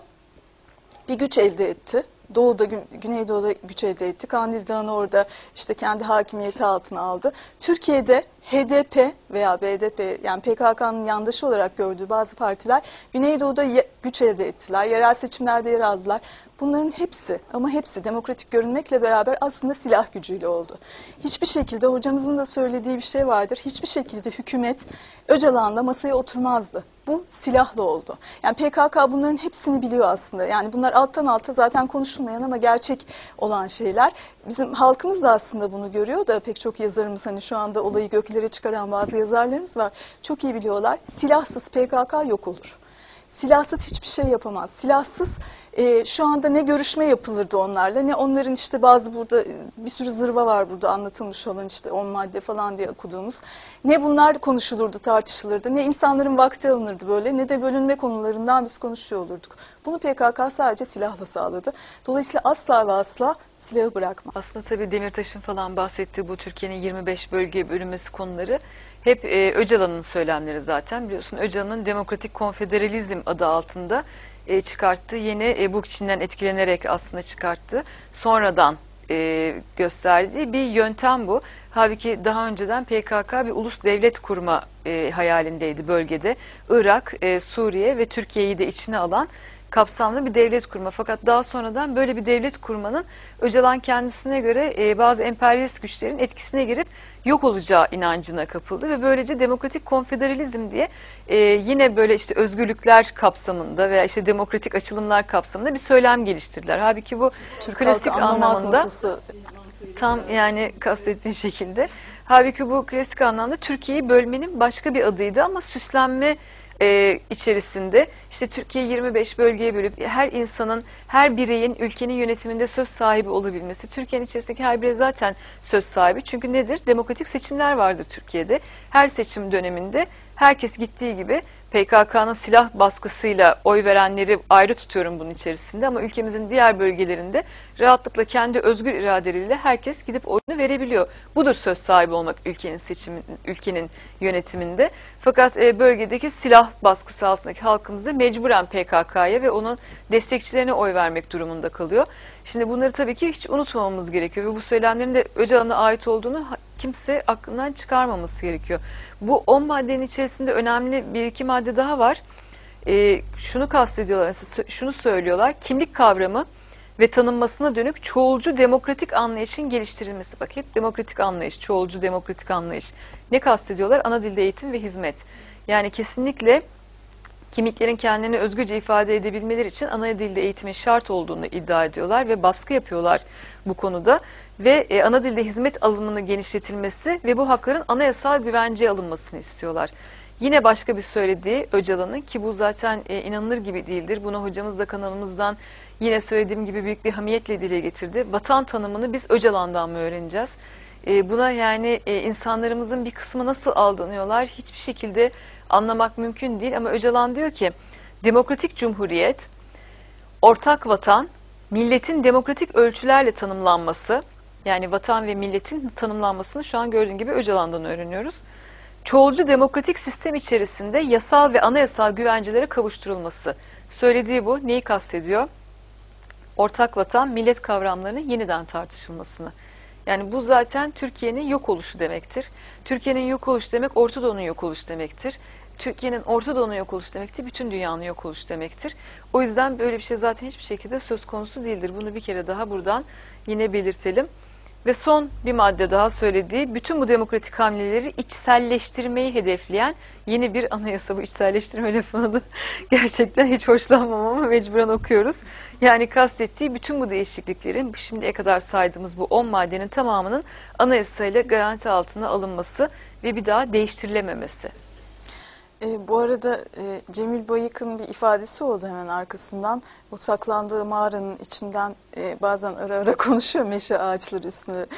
bir güç elde etti. Doğu'da, Güneydoğu'da güç elde etti. Kandil Dağı'nı orada işte kendi hakimiyeti altına aldı. Türkiye'de H D P veya B D P yani P K K'nın yandaşı olarak gördüğü bazı partiler Güneydoğu'da güç elde ettiler. Yerel seçimlerde yer aldılar. Bunların hepsi ama hepsi demokratik görünmekle beraber aslında silah gücüyle oldu. Hiçbir şekilde hocamızın da söylediği bir şey vardır. Hiçbir şekilde hükümet Öcalan'la masaya oturmazdı. Bu silahlı oldu. Yani P K K bunların hepsini biliyor aslında. Yani bunlar alttan alta zaten konuşulmayan ama gerçek olan şeyler. Bizim halkımız da aslında bunu görüyor da pek çok yazarımız hani şu anda olayı göklere çıkaran bazı yazarlarımız var. Çok iyi biliyorlar. Silahsız P K K yok olur. Silahsız hiçbir şey yapamaz. Silahsız e, şu anda ne görüşme yapılırdı onlarla ne onların işte bazı burada bir sürü zırva var burada anlatılmış olan işte on madde falan diye okuduğumuz. Ne bunlar konuşulurdu, tartışılırdı, ne insanların vakti alınırdı böyle ne de bölünme konularından biz konuşuyor olurduk. Bunu P K K sadece silahla sağladı. Dolayısıyla asla ve asla silahı bırakma. Aslında tabii Demirtaş'ın falan bahsettiği bu Türkiye'nin yirmi beş bölgeye bölünmesi konuları hep e, Öcalan'ın söylemleri zaten. Biliyorsun Öcalan'ın Demokratik Konfederalizm adı altında e, çıkarttığı yeni e, bu Çin'den etkilenerek aslında çıkarttığı sonradan e, gösterdiği bir yöntem bu. Halbuki daha önceden P K K bir ulus devlet kurma e, hayalindeydi bölgede. Irak, e, Suriye ve Türkiye'yi de içine alan kapsamlı bir devlet kurma. Fakat daha sonradan böyle bir devlet kurmanın Öcalan kendisine göre e, bazı emperyalist güçlerin etkisine girip yok olacağı inancına kapıldı ve böylece demokratik konfederalizm diye e, yine böyle işte özgürlükler kapsamında veya işte demokratik açılımlar kapsamında bir söylem geliştirdiler. Halbuki bu Türk klasik anlamda nasılsa... tam yani kastettiği şekilde. Halbuki bu klasik anlamda Türkiye'yi bölmenin başka bir adıydı ama süslenme e, içerisinde işte Türkiye yirmi beş bölgeye bölüp her insanın, her bireyin ülkenin yönetiminde söz sahibi olabilmesi. Türkiye'nin içerisindeki her birey zaten söz sahibi. Çünkü nedir? Demokratik seçimler vardır Türkiye'de. Her seçim döneminde herkes gittiği gibi P K K'nın silah baskısıyla oy verenleri ayrı tutuyorum bunun içerisinde, ama ülkemizin diğer bölgelerinde rahatlıkla kendi özgür iradeleriyle herkes gidip oyunu verebiliyor. Budur söz sahibi olmak ülkenin seçimi, ülkenin yönetiminde. Fakat e, bölgedeki silah baskısı altındaki halkımız da mecburen P K K'ya ve onun destekçilerine oy vermek durumunda kalıyor. Şimdi bunları tabii ki hiç unutmamamız gerekiyor ve bu söylemlerin de Öcalan'a ait olduğunu kimse aklından çıkarmaması gerekiyor. Bu on maddenin içerisinde önemli bir iki madde daha var. E, şunu kastediyorlar, mesela şunu söylüyorlar: kimlik kavramı ve tanınmasına dönük çoğulcu demokratik anlayışın geliştirilmesi. Bak, hep demokratik anlayış, çoğulcu demokratik anlayış. Ne kastediyorlar? Ana dilde eğitim ve hizmet. Yani kesinlikle kimliklerin kendilerini özgürce ifade edebilmeleri için ana dilde eğitimin şart olduğunu iddia ediyorlar ve baskı yapıyorlar bu konuda. Ve e, ana dilde hizmet alımının genişletilmesi ve bu hakların anayasal güvenceye alınmasını istiyorlar. Yine başka bir söylediği Öcalan'ın, ki bu zaten e, inanılır gibi değildir. Bunu hocamız da kanalımızdan yine söylediğim gibi büyük bir hamiyetle dile getirdi. Vatan tanımını biz Öcalan'dan mı öğreneceğiz? E, buna yani e, insanlarımızın bir kısmı nasıl aldanıyorlar hiçbir şekilde anlamak mümkün değil. Ama Öcalan diyor ki demokratik cumhuriyet, ortak vatan, milletin demokratik ölçülerle tanımlanması, yani vatan ve milletin tanımlanmasını şu an gördüğün gibi Öcalan'dan öğreniyoruz. Çoğulcu demokratik sistem içerisinde yasal ve anayasal güvencelere kavuşturulması. Söylediği bu. Neyi kastediyor? Ortak vatan, millet kavramlarının yeniden tartışılmasını. Yani bu zaten Türkiye'nin yok oluşu demektir. Türkiye'nin yok oluşu demek Orta Doğu'nun yok oluşu demektir. Türkiye'nin Orta Doğu'nun yok oluşu demektir, bütün dünyanın yok oluşu demektir. O yüzden böyle bir şey zaten hiçbir şekilde söz konusu değildir. Bunu bir kere daha buradan yine belirtelim. Ve son bir madde daha söylediği, bütün bu demokratik hamleleri içselleştirmeyi hedefleyen yeni bir anayasa. Bu içselleştirme lafını da gerçekten hiç hoşlanmam ama mecburen okuyoruz. Yani kastettiği bütün bu değişikliklerin, şimdiye kadar saydığımız bu on maddenin tamamının anayasayla garanti altına alınması ve bir daha değiştirilememesi. E, bu arada e, Cemil Bayık'ın bir ifadesi oldu hemen arkasından. O saklandığı mağaranın içinden e, bazen ara ara konuşuyor meşe ağaçları üstüne.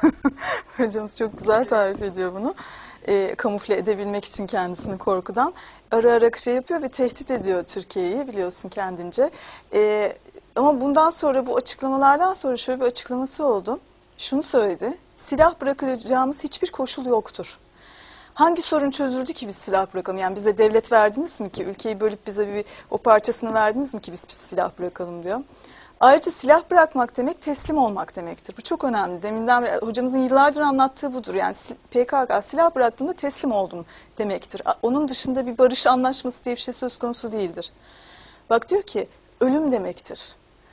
Hocamız çok güzel tarif ediyor bunu. E, kamufle edebilmek için kendisini korkudan. Ara ara şey yapıyor ve tehdit ediyor Türkiye'yi, biliyorsun, kendince. E, ama bundan sonra, bu açıklamalardan sonra şöyle bir açıklaması oldu. Şunu söyledi: silah bırakacağımız hiçbir koşul yoktur. Hangi sorun çözüldü ki biz silah bırakalım? Yani bize devlet verdiniz mi ki? Ülkeyi bölüp bize bir o parçasını verdiniz mi ki biz, biz silah bırakalım diyor. Ayrıca silah bırakmak demek teslim olmak demektir. Bu çok önemli. Deminden beri hocamızın yıllardır anlattığı budur. Yani P K K silah bıraktığında teslim oldum demektir. Onun dışında bir barış anlaşması diye bir şey söz konusu değildir. Bak, diyor ki ölüm demektir.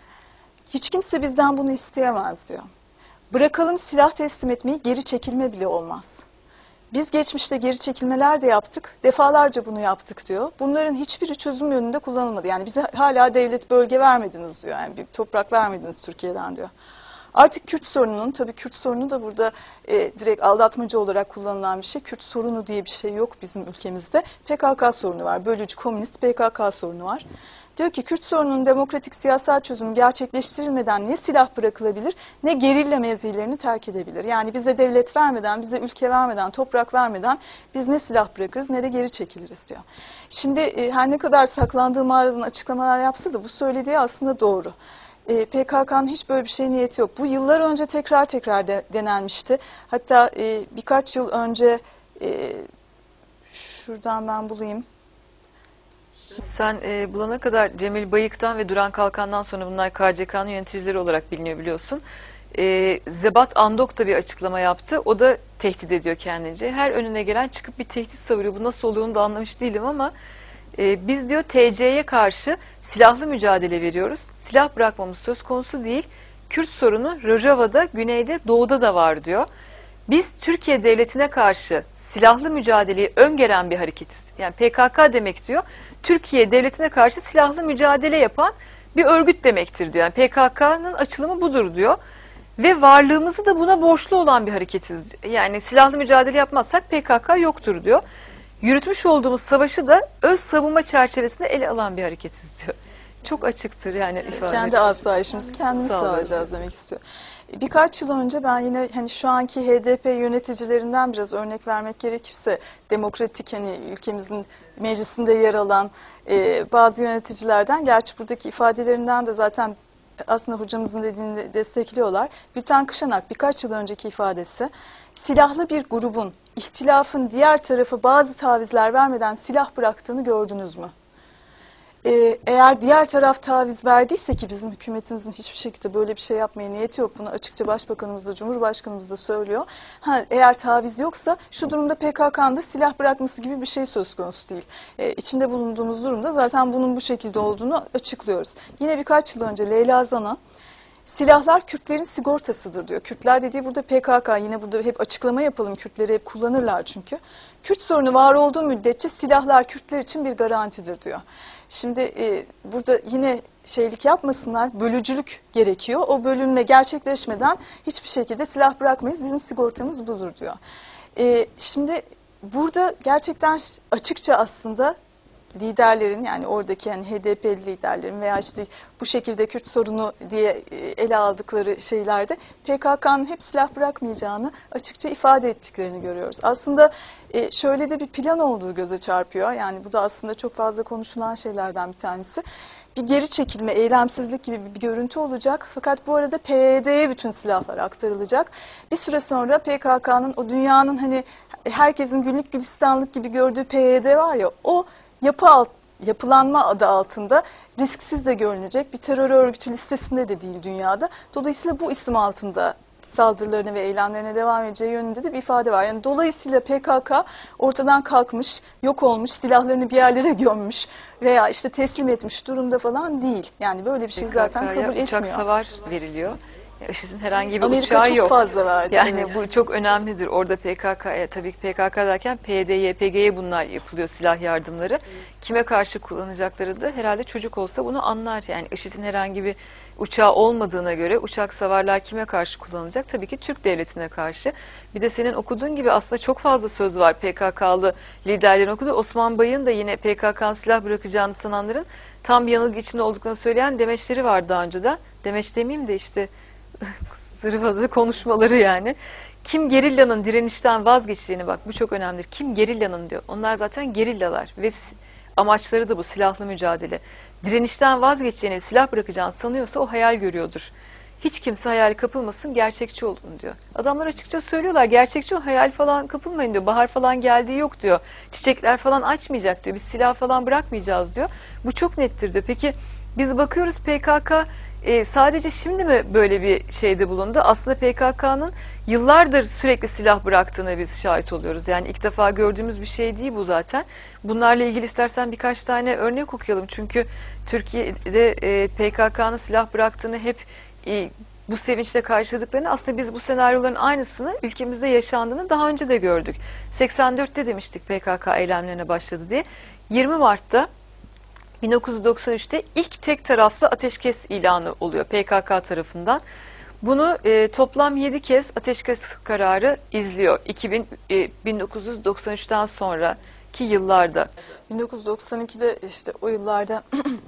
Hiç kimse bizden bunu isteyemez diyor. Bırakalım silah teslim etmeyi, geri çekilme bile olmaz. Biz geçmişte geri çekilmeler de yaptık, defalarca bunu yaptık diyor. Bunların hiçbiri çözüm yönünde kullanılmadı. Yani bize hala devlet bölge vermediniz diyor. Yani bir toprak vermediniz Türkiye'den diyor. Artık Kürt sorununun, tabii Kürt sorunu da burada e, direkt aldatmacı olarak kullanılan bir şey. Kürt sorunu diye bir şey yok bizim ülkemizde. P K K sorunu var. Bölücü komünist P K K sorunu var. Diyor ki Kürt sorununun demokratik siyasal çözümü gerçekleştirilmeden ne silah bırakılabilir ne gerilla mevzilerini terk edebilir. Yani bize devlet vermeden, bize ülke vermeden, toprak vermeden biz ne silah bırakırız ne de geri çekiliriz diyor. Şimdi e, her ne kadar saklandığı mağaranın açıklamalar yapsa da bu söylediği aslında doğru. E, P K K'nın hiç böyle bir şey niyeti yok. Bu yıllar önce tekrar tekrar de, denenmişti. Hatta e, birkaç yıl önce, e, şuradan ben bulayım. Sen e, bulana kadar Cemil Bayık'tan ve Duran Kalkan'dan sonra, bunlar K C K'nın yöneticileri olarak biliniyor biliyorsun. E, Zebat Andok da bir açıklama yaptı. O da tehdit ediyor kendince. Her önüne gelen çıkıp bir tehdit savuruyor. Bu nasıl olduğunu da anlamış değilim ama e, biz diyor T C'ye karşı silahlı mücadele veriyoruz. Silah bırakmamız söz konusu değil. Kürt sorunu Rojava'da, güneyde, doğuda da var diyor. Biz Türkiye devletine karşı silahlı mücadeleyi öngören bir hareketiz. Yani P K K demek diyor, Türkiye devletine karşı silahlı mücadele yapan bir örgüt demektir diyor. Yani P K K'nın açılımı budur diyor. Ve varlığımızı da buna borçlu olan bir hareketiz. Yani silahlı mücadele yapmazsak P K K yoktur diyor. Yürütmüş olduğumuz savaşı da öz savunma çerçevesinde ele alan bir hareketiz diyor. Çok açıktır yani ifade. Kendi asayişimizi kendimiz sağlayacağız demek istiyor. Birkaç yıl önce ben yine hani şu anki H D P yöneticilerinden biraz örnek vermek gerekirse, demokratik hani ülkemizin meclisinde yer alan e, bazı yöneticilerden, gerçi buradaki ifadelerinden de zaten aslında hocamızın dediğini destekliyorlar. Gülten Kışanak birkaç yıl önceki ifadesi, silahlı bir grubun ihtilafın diğer tarafa bazı tavizler vermeden silah bıraktığını gördünüz mü? Ee, eğer diğer taraf taviz verdiyse, ki bizim hükümetimizin hiçbir şekilde böyle bir şey yapmaya niyeti yok. Bunu açıkça Başbakanımız da Cumhurbaşkanımız da söylüyor. Ha, eğer taviz yoksa şu durumda P K K'nın da silah bırakması gibi bir şey söz konusu değil. Ee, içinde bulunduğumuz durumda zaten bunun bu şekilde olduğunu açıklıyoruz. Yine birkaç yıl önce Leyla Zana, silahlar Kürtlerin sigortasıdır diyor. Kürtler dediği burada P K K. Yine burada hep açıklama yapalım. Kürtleri hep kullanırlar çünkü. Kürt sorunu var olduğu müddetçe silahlar Kürtler için bir garantidir diyor. Şimdi e, burada yine şeylik yapmasınlar, bölücülük gerekiyor. O bölünme gerçekleşmeden hiçbir şekilde silah bırakmayız. Bizim sigortamız budur diyor. E, şimdi burada gerçekten açıkça aslında liderlerin, yani oradaki yani H D P liderlerin veya işte bu şekilde Kürt sorunu diye ele aldıkları şeylerde P K K'nın hep silah bırakmayacağını açıkça ifade ettiklerini görüyoruz. Aslında şöyle de bir plan olduğu göze çarpıyor. Yani bu da aslında çok fazla konuşulan şeylerden bir tanesi. Bir geri çekilme, eylemsizlik gibi bir görüntü olacak. Fakat bu arada P Y D'ye bütün silahlar aktarılacak. Bir süre sonra P K K'nın o dünyanın hani herkesin günlük gülistanlık gibi gördüğü P Y D var ya, o yapı alt, yapılanma adı altında risksiz de görünecek bir terör örgütü listesinde de değil dünyada. Dolayısıyla bu isim altında saldırılarına ve eylemlerine devam edeceği yönünde de bir ifade var. Yani dolayısıyla P K K ortadan kalkmış, yok olmuş, silahlarını bir yerlere gömmüş veya işte teslim etmiş durumda falan değil. Yani böyle bir şey zaten kabul etmiyor. Uçak savar veriliyor. IŞİD'in herhangi bir Amerika uçağı çok yok. fazla verdi. Yani evet. bu çok önemlidir. Orada P K K, e, tabii ki P K K derken P Y D, Y P G'ye bunlar yapılıyor, silah yardımları. Kime karşı kullanacakları da herhalde çocuk olsa bunu anlar. Yani IŞİD'in herhangi bir uçağı olmadığına göre uçak savarlar kime karşı kullanılacak? Tabii ki Türk devletine karşı. Bir de senin okuduğun gibi aslında çok fazla söz var P K K'lı liderlerin okuduğu. Osman Bay'ın da yine P K K'nın silah bırakacağını sananların tam bir yanılgı içinde olduklarını söyleyen demeçleri var daha önce de. Demeç demeyeyim de işte zırvalı konuşmaları yani. Kim gerillanın direnişten vazgeçtiğini, bak bu çok önemlidir. Kim gerillanın diyor. Onlar zaten gerillalar ve amaçları da bu, silahlı mücadele. Direnişten vazgeçeceğini, silah bırakacağını sanıyorsa o hayal görüyordur. Hiç kimse hayal kapılmasın, gerçekçi olun diyor. Adamlar açıkça söylüyorlar, gerçekçi ol, hayal falan kapılmayın diyor. Bahar falan geldiği yok diyor. Çiçekler falan açmayacak diyor. Biz silah falan bırakmayacağız diyor. Bu çok nettir diyor. Peki biz bakıyoruz P K K e, sadece şimdi mi böyle bir şeyde bulundu? Aslında P K K'nın yıllardır sürekli silah bıraktığına biz şahit oluyoruz. Yani ilk defa gördüğümüz bir şey değil bu zaten. Bunlarla ilgili istersen birkaç tane örnek okuyalım. Çünkü Türkiye'de e, P K K'nın silah bıraktığını hep e, bu sevinçle karşıladıklarını, aslında biz bu senaryoların aynısını ülkemizde yaşandığını daha önce de gördük. seksen dörtte demiştik P K K eylemlerine başladı diye. yirmi Mart'ta bin dokuz yüz doksan üçte ilk tek taraflı ateşkes ilanı oluyor P K K tarafından. Bunu e, toplam yedi kez ateşkes kararı izliyor iki bin, e, bin dokuz yüz doksan üçten sonraki yıllarda. bin dokuz yüz doksan ikide işte o yıllarda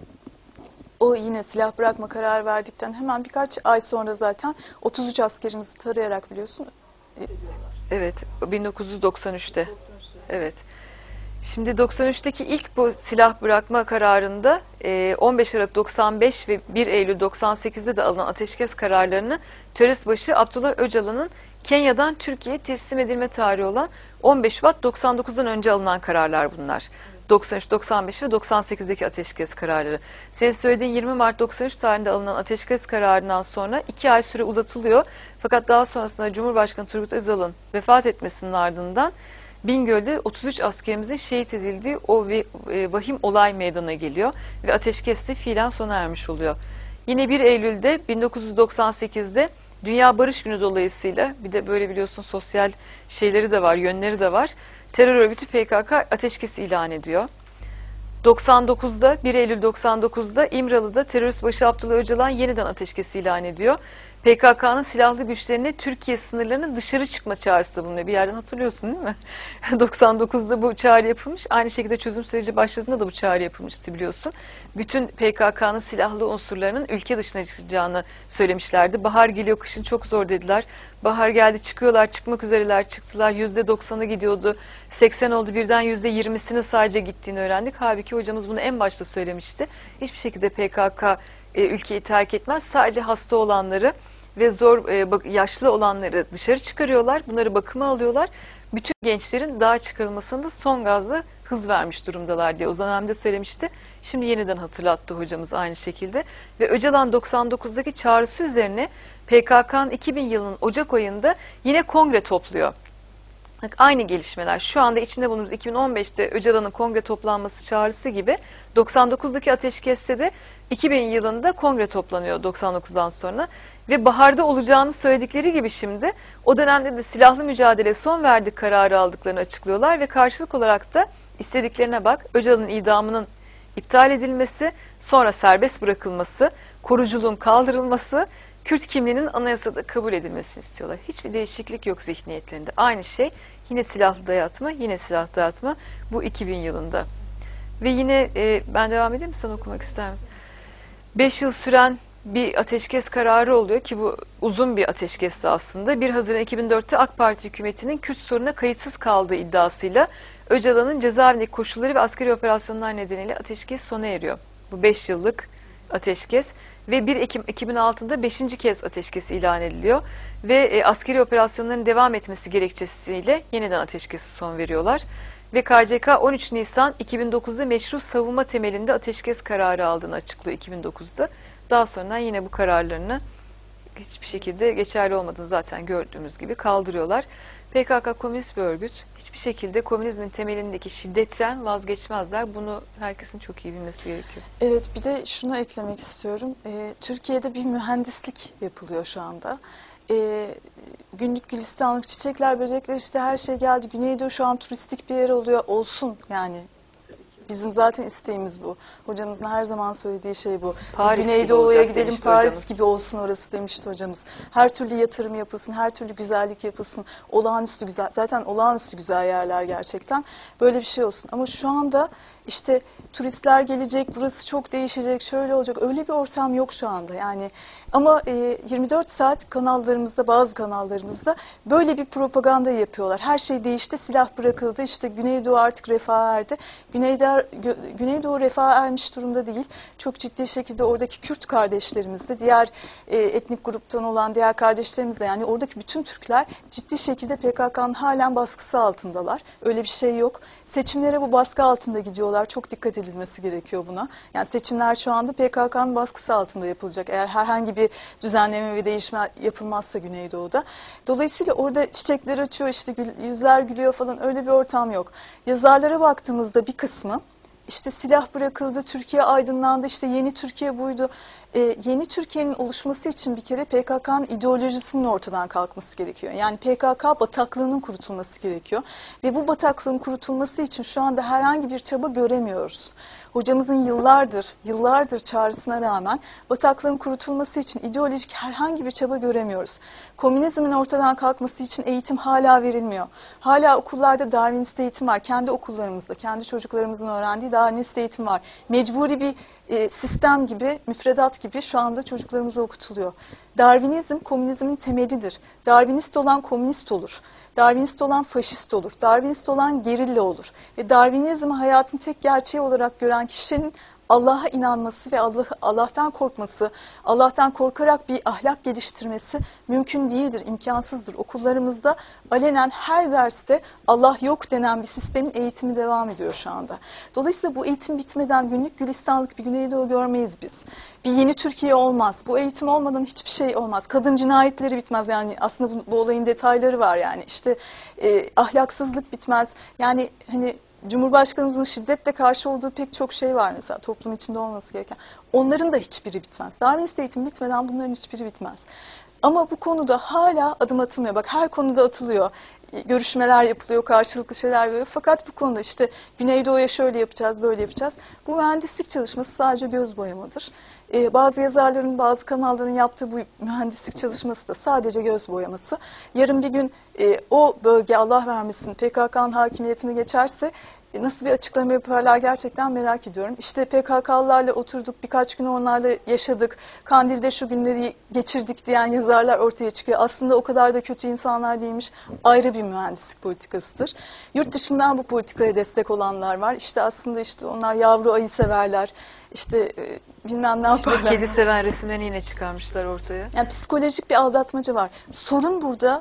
o yine silah bırakma kararı verdikten hemen birkaç ay sonra zaten otuz üç askerimizi tarayarak biliyorsun. Evet, bin dokuz yüz doksan üçte. Evet. Şimdi doksan üçteki ilk bu silah bırakma kararında on beş Aralık doksan beş ve bir Eylül doksan sekizde de alınan ateşkes kararlarını terörist başı Abdullah Öcalan'ın Kenya'dan Türkiye'ye teslim edilme tarihi olan on beş Şubat doksan dokuzdan önce alınan kararlar bunlar. doksan üç, doksan beş ve doksan sekizdeki ateşkes kararları. Senin söylediğin yirmi Mart doksan üç tarihinde alınan ateşkes kararından sonra iki ay süre uzatılıyor. Fakat daha sonrasında Cumhurbaşkanı Turgut Özal'ın vefat etmesinin ardından Bingöl'de otuz üç askerimizin şehit edildiği o vahim olay meydana geliyor ve ateşkes de fiilen sona ermiş oluyor. Yine bir Eylül'de bin dokuz yüz doksan sekizde Dünya Barış Günü dolayısıyla, bir de böyle biliyorsun sosyal şeyleri de var, yönleri de var. Terör örgütü P K K ateşkes ilan ediyor. doksan dokuzda bir Eylül doksan dokuzda İmralı'da terörist başı Abdullah Öcalan yeniden ateşkes ilan ediyor. P K K'nın silahlı güçlerine Türkiye sınırlarının dışarı çıkma çağrısı da bulunuyor. Bir yerden hatırlıyorsun değil mi? doksan dokuzda bu çağrı yapılmış. Aynı şekilde çözüm süreci başladığında da bu çağrı yapılmıştı biliyorsun. Bütün P K K'nın silahlı unsurlarının ülke dışına çıkacağını söylemişlerdi. Bahar geliyor, kışın çok zor dediler. Bahar geldi, çıkıyorlar, çıkmak üzereler, çıktılar. yüzde doksanı gidiyordu, seksen oldu, birden yüzde yirmisinin sadece gittiğini öğrendik. Halbuki hocamız bunu en başta söylemişti. Hiçbir şekilde P K K e, ülkeyi terk etmez. Sadece hasta olanları ve zor e, yaşlı olanları dışarı çıkarıyorlar. Bunları bakıma alıyorlar. Bütün gençlerin dağa çıkarılmasına da son gazla hız vermiş durumdalar diye o dönemde söylemişti. Şimdi yeniden hatırlattı hocamız aynı şekilde. Ve Öcalan doksan dokuzdaki çağrısı üzerine P K K'nın iki bin yılının Ocak ayında yine kongre topluyor. Aynı gelişmeler şu anda içinde bulunduğumuz iki bin on beşte Öcalan'ın kongre toplanması çağrısı gibi doksan dokuzdaki ateşkeste de iki bin yılında kongre toplanıyor doksan dokuzdan sonra ve baharda olacağını söyledikleri gibi şimdi o dönemde de silahlı mücadele son verdik kararı aldıklarını açıklıyorlar ve karşılık olarak da istediklerine bak Öcalan'ın idamının iptal edilmesi, sonra serbest bırakılması, koruculuğun kaldırılması, Kürt kimliğinin anayasada kabul edilmesini istiyorlar. Hiçbir değişiklik yok zihniyetlerinde. Aynı şey yine silahlı dayatma, yine silahlı dayatma bu iki bin yılında. Ve yine e, ben devam edeyim mi, sen okumak ister misin? beş yıl süren bir ateşkes kararı oluyor ki bu uzun bir ateşkesti aslında. bir Haziran iki bin dörtte AK Parti hükümetinin Kürt sorununa kayıtsız kaldığı iddiasıyla Öcalan'ın cezaevindeki koşulları ve askeri operasyonlar nedeniyle ateşkes sona eriyor. Bu beş yıllık ateşkes ve bir Ekim iki bin altıda beşinci kez ateşkes ilan ediliyor ve e, askeri operasyonların devam etmesi gerekçesiyle yeniden ateşkesi son veriyorlar. Ve K C K on üç Nisan iki bin dokuzda meşru savunma temelinde ateşkes kararı aldığını açıklıyor iki bin dokuzda. Daha sonra yine bu kararlarını hiçbir şekilde geçerli olmadığını zaten gördüğümüz gibi kaldırıyorlar. P K K komünist bir örgüt. Hiçbir şekilde komünizmin temelindeki şiddetten vazgeçmezler. Bunu herkesin çok iyi bilmesi gerekiyor. Evet, bir de şunu eklemek istiyorum. Ee, Türkiye'de bir mühendislik yapılıyor şu anda. Ee, günlük gülistanlık, çiçekler, böcekler, işte her şey geldi. Güneydoğu şu an turistik bir yer oluyor. Olsun yani. Bizim zaten isteğimiz bu. Hocamızın her zaman söylediği şey bu. Paris Biz Güneydoğu'ya gibi gidelim, demişti Paris hocamız. gibi olsun orası demişti hocamız. Her türlü yatırım yapılsın, her türlü güzellik yapılsın. Olağanüstü güzel, zaten olağanüstü güzel yerler gerçekten. Böyle bir şey olsun. Ama şu anda işte turistler gelecek, burası çok değişecek, şöyle olacak. Öyle bir ortam yok şu anda yani. Ama e, yirmi dört saat kanallarımızda, bazı kanallarımızda böyle bir propaganda yapıyorlar. Her şey değişti, silah bırakıldı, işte Güneydoğu artık refaha erdi. Güneydoğu, Güneydoğu refaha ermiş durumda değil. Çok ciddi şekilde oradaki Kürt kardeşlerimiz de, diğer e, etnik gruptan olan diğer kardeşlerimiz de, yani oradaki bütün Türkler ciddi şekilde P K K'nın halen baskısı altındalar. Öyle bir şey yok. Seçimlere bu baskı altında gidiyorlar. Çok dikkat edilmesi gerekiyor buna. Yani seçimler şu anda P K K'nın baskısı altında yapılacak. Eğer herhangi bir düzenleme ve değişme yapılmazsa Güneydoğu'da. Dolayısıyla orada çiçekler açıyor, işte gül, yüzler gülüyor falan, öyle bir ortam yok. Yazarlara baktığımızda bir kısmı işte silah bırakıldı, Türkiye aydınlandı, işte yeni Türkiye buydu. Ee, yeni Türkiye'nin oluşması için bir kere P K K'nın ideolojisinin ortadan kalkması gerekiyor. Yani P K K bataklığının kurutulması gerekiyor. Ve bu bataklığın kurutulması için şu anda herhangi bir çaba göremiyoruz. Hocamızın yıllardır, yıllardır çağrısına rağmen bataklığın kurutulması için ideolojik herhangi bir çaba göremiyoruz. Komünizmin ortadan kalkması için eğitim hala verilmiyor. Hala okullarda Darwinist eğitim var. Kendi okullarımızda, kendi çocuklarımızın öğrendiği Darwinist eğitim var. Mecburi bir e, sistem gibi, müfredat gibi şu anda çocuklarımıza okutuluyor. Darwinizm komünizmin temelidir. Darwinist olan komünist olur. Darwinist olan faşist olur. Darwinist olan gerilla olur. Ve Darwinizmi hayatın tek gerçeği olarak gören kişinin Allah'a inanması ve Allah, Allah'tan korkması, Allah'tan korkarak bir ahlak geliştirmesi mümkün değildir, imkansızdır. Okullarımızda alenen her derste Allah yok denen bir sistemin eğitimi devam ediyor şu anda. Dolayısıyla bu eğitim bitmeden günlük gülistanlık bir Güneydoğu görmeyiz biz. Bir yeni Türkiye olmaz. Bu eğitim olmadan hiçbir şey olmaz. Kadın cinayetleri bitmez. Yani aslında bu, bu olayın detayları var yani. İşte e, ahlaksızlık bitmez. Yani hani Cumhurbaşkanımızın şiddetle karşı olduğu pek çok şey var mesela toplum içinde olması gereken. Onların da hiçbiri bitmez. Darwinist eğitim bitmeden bunların hiçbiri bitmez. Ama bu konuda hala adım atılmıyor. Bak her konuda atılıyor. görüşmeler yapılıyor, karşılıklı şeyler veriyor. Fakat bu konuda işte Güneydoğu'ya şöyle yapacağız, böyle yapacağız. Bu mühendislik çalışması sadece göz boyamadır. Ee, bazı yazarların, bazı kanalların yaptığı bu mühendislik çalışması da sadece göz boyaması. Yarın bir gün e, o bölge Allah vermesin P K K'nın hakimiyetine geçerse e, nasıl bir açıklama yaparlar gerçekten merak ediyorum. İşte P K K'lılarla oturduk, birkaç gün onlarla yaşadık, Kandil'de şu günleri geçirdik diyen yazarlar ortaya çıkıyor. Aslında o kadar da kötü insanlar değilmiş, ayrı bir mühendislik politikasıdır. Yurt dışından bu politikaya destek olanlar var. İşte aslında işte onlar yavru ayı severler, işte e, bilmem ne Şimdi yaparlar. kedi seven resimlerini yine çıkarmışlar ortaya. Yani psikolojik bir aldatmaca var. Sorun burada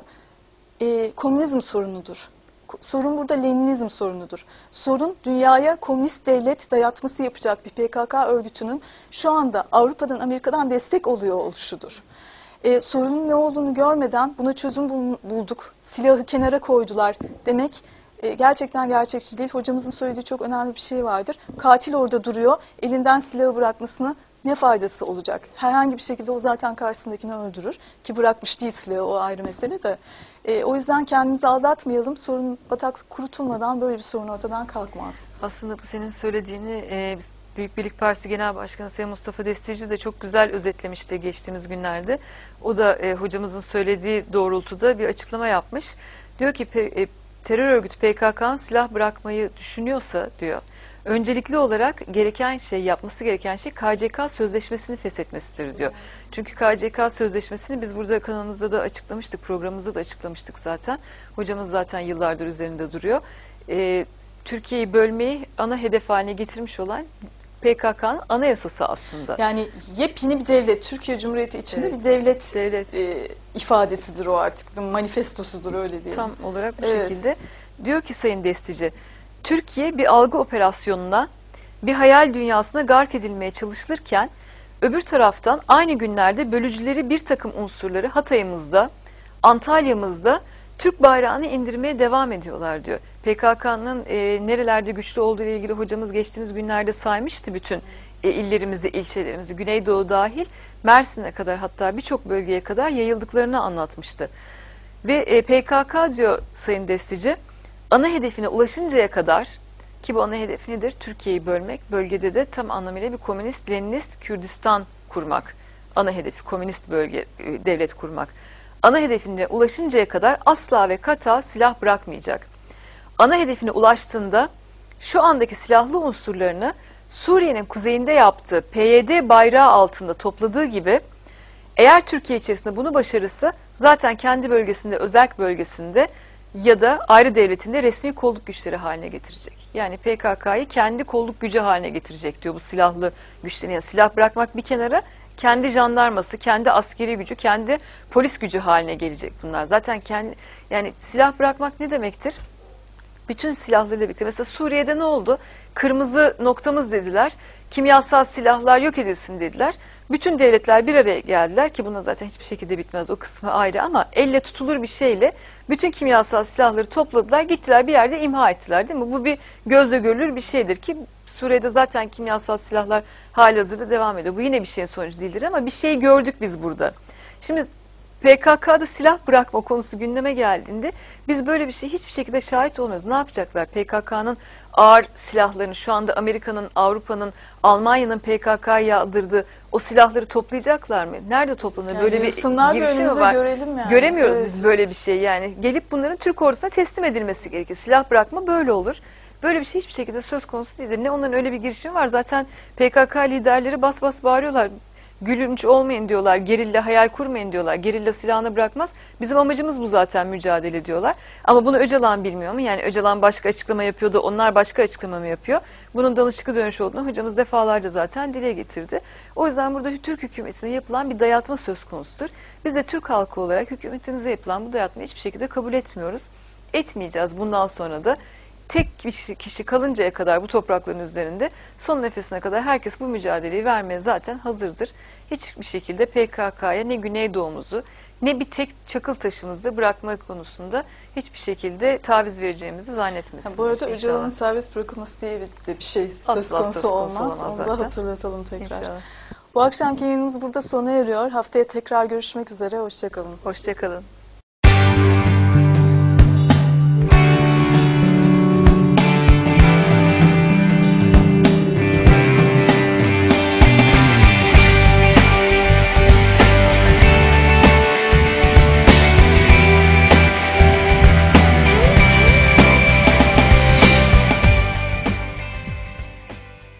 e, komünizm sorunudur. Ko- Sorun burada Leninizm sorunudur. Sorun dünyaya komünist devlet dayatması yapacak bir P K K örgütünün şu anda Avrupa'dan, Amerika'dan destek oluyor oluşudur. E, sorunun ne olduğunu görmeden buna çözüm bul- bulduk, silahı kenara koydular demek e, gerçekten gerçekçi değil. Hocamızın söylediği çok önemli bir şey vardır. Katil orada duruyor, elinden silahı bırakmasını ne faydası olacak? Herhangi bir şekilde o zaten karşısındakini öldürür. Ki bırakmış değil silahı, o ayrı mesele de. E, o yüzden kendimizi aldatmayalım. Sorun, bataklık kurutulmadan böyle bir sorun ortadan kalkmaz. Aslında bu senin söylediğini e, biz Büyük Birlik Partisi Genel Başkanı Sayın Mustafa Destici de çok güzel özetlemişti geçtiğimiz günlerde. O da e, hocamızın söylediği doğrultuda bir açıklama yapmış. Diyor ki pe- e, terör örgütü P K K'nın silah bırakmayı düşünüyorsa diyor, öncelikli olarak gereken şey, yapması gereken şey K C K sözleşmesini feshetmesidir diyor. Çünkü K C K sözleşmesini biz burada kanalımızda da açıklamıştık, programımızda da açıklamıştık zaten. Hocamız zaten yıllardır üzerinde duruyor. E, Türkiye'yi bölmeyi ana hedef haline getirmiş olan P K K'nın anayasası aslında. Yani yepyeni bir devlet, Türkiye Cumhuriyeti içinde Evet. bir devlet, Devlet. e, ifadesidir o artık. Bir manifestosudur öyle diyelim. Tam olarak bu Evet. şekilde. Diyor ki Sayın Destici, Türkiye bir algı operasyonuna, bir hayal dünyasına gark edilmeye çalışılırken, öbür taraftan aynı günlerde bölücüleri bir takım unsurları Hatay'ımızda, Antalya'mızda Türk bayrağını indirmeye devam ediyorlar diyor. P K K'nın e, nerelerde güçlü olduğu ile ilgili hocamız geçtiğimiz günlerde saymıştı bütün e, illerimizi, ilçelerimizi, Güneydoğu dahil Mersin'e kadar, hatta birçok bölgeye kadar yayıldıklarını anlatmıştı. Ve e, P K K diyor Sayın Destici, ana hedefine ulaşıncaya kadar, ki bu ana hedef nedir? Türkiye'yi bölmek, bölgede de tam anlamıyla bir komünist, Leninist Kürdistan kurmak. Ana hedefi komünist bölge, e, devlet kurmak. Ana hedefine ulaşıncaya kadar asla ve kata silah bırakmayacak. Ana hedefine ulaştığında şu andaki silahlı unsurlarını Suriye'nin kuzeyinde yaptığı P Y D bayrağı altında topladığı gibi, eğer Türkiye içerisinde bunu başarırsa zaten kendi bölgesinde, özerk bölgesinde ya da ayrı devletinde resmi kolluk güçleri haline getirecek. Yani P K K'yı kendi kolluk gücü haline getirecek diyor bu silahlı güçlerini. Yani silah bırakmak bir kenara, kendi jandarması, kendi askeri gücü, kendi polis gücü haline gelecek bunlar. Zaten kendi, yani silah bırakmak ne demektir? Bütün silahlarıyla birlikte. Mesela Suriye'de ne oldu? Kırmızı noktamız dediler. Kimyasal silahlar yok edilsin dediler. Bütün devletler bir araya geldiler ki buna zaten hiçbir şekilde bitmez, o kısmı ayrı, ama elle tutulur bir şeyle bütün kimyasal silahları topladılar, gittiler bir yerde imha ettiler, değil mi? Bu bir gözle görülür bir şeydir ki Suriye'de zaten kimyasal silahlar halihazırda devam ediyor. Bu yine bir şeyin sonucu değildir ama bir şey gördük biz burada. Şimdi P K K'da silah bırakma konusu gündeme geldiğinde biz böyle bir şey hiçbir şekilde şahit olmuyoruz. Ne yapacaklar? P K K'nın ağır silahlarını, şu anda Amerika'nın, Avrupa'nın, Almanya'nın P K K'ya yağdırdığı o silahları toplayacaklar mı? Nerede toplanır? Yani böyle bir yılsınlar da girişim mi önümüze var? görelim yani. Göremiyoruz Evet. biz böyle bir şey. Yani gelip bunların Türk ordusuna teslim edilmesi gerekir. Silah bırakma böyle olur. Böyle bir şey hiçbir şekilde söz konusu değildir. Ne onların öyle bir girişimi var. Zaten P K K liderleri bas bas bağırıyorlar. Gülünç olmayın diyorlar, gerilla hayal kurmayın diyorlar, gerilla silahını bırakmaz. Bizim amacımız bu zaten, mücadele diyorlar. Ama bunu Öcalan bilmiyor mu? Yani Öcalan başka açıklama yapıyor da onlar başka açıklama mı yapıyor? Bunun danışıklı dönüş olduğunu hocamız defalarca zaten dile getirdi. O yüzden burada Türk hükümetine yapılan bir dayatma söz konusudur. Biz de Türk halkı olarak hükümetimize yapılan bu dayatmayı hiçbir şekilde kabul etmiyoruz. Etmeyeceğiz bundan sonra da. Tek kişi, kişi kalıncaya kadar bu toprakların üzerinde son nefesine kadar herkes bu mücadeleyi vermeye zaten hazırdır. Hiçbir şekilde P K K'ya ne Güneydoğumuzu ne bir tek çakıl taşımızı bırakma konusunda hiçbir şekilde taviz vereceğimizi zannetmesin. Ha, bu arada Öcalan'ın serbest bırakılması diye bir, bir şey söz Asla konusu söz konusu olmaz. olamaz Onu da zaten. hatırlatalım tekrar. İnşallah. Bu akşamki yayınımız burada sona eriyor. Haftaya tekrar görüşmek üzere. Hoşça kalın. Hoşça kalın.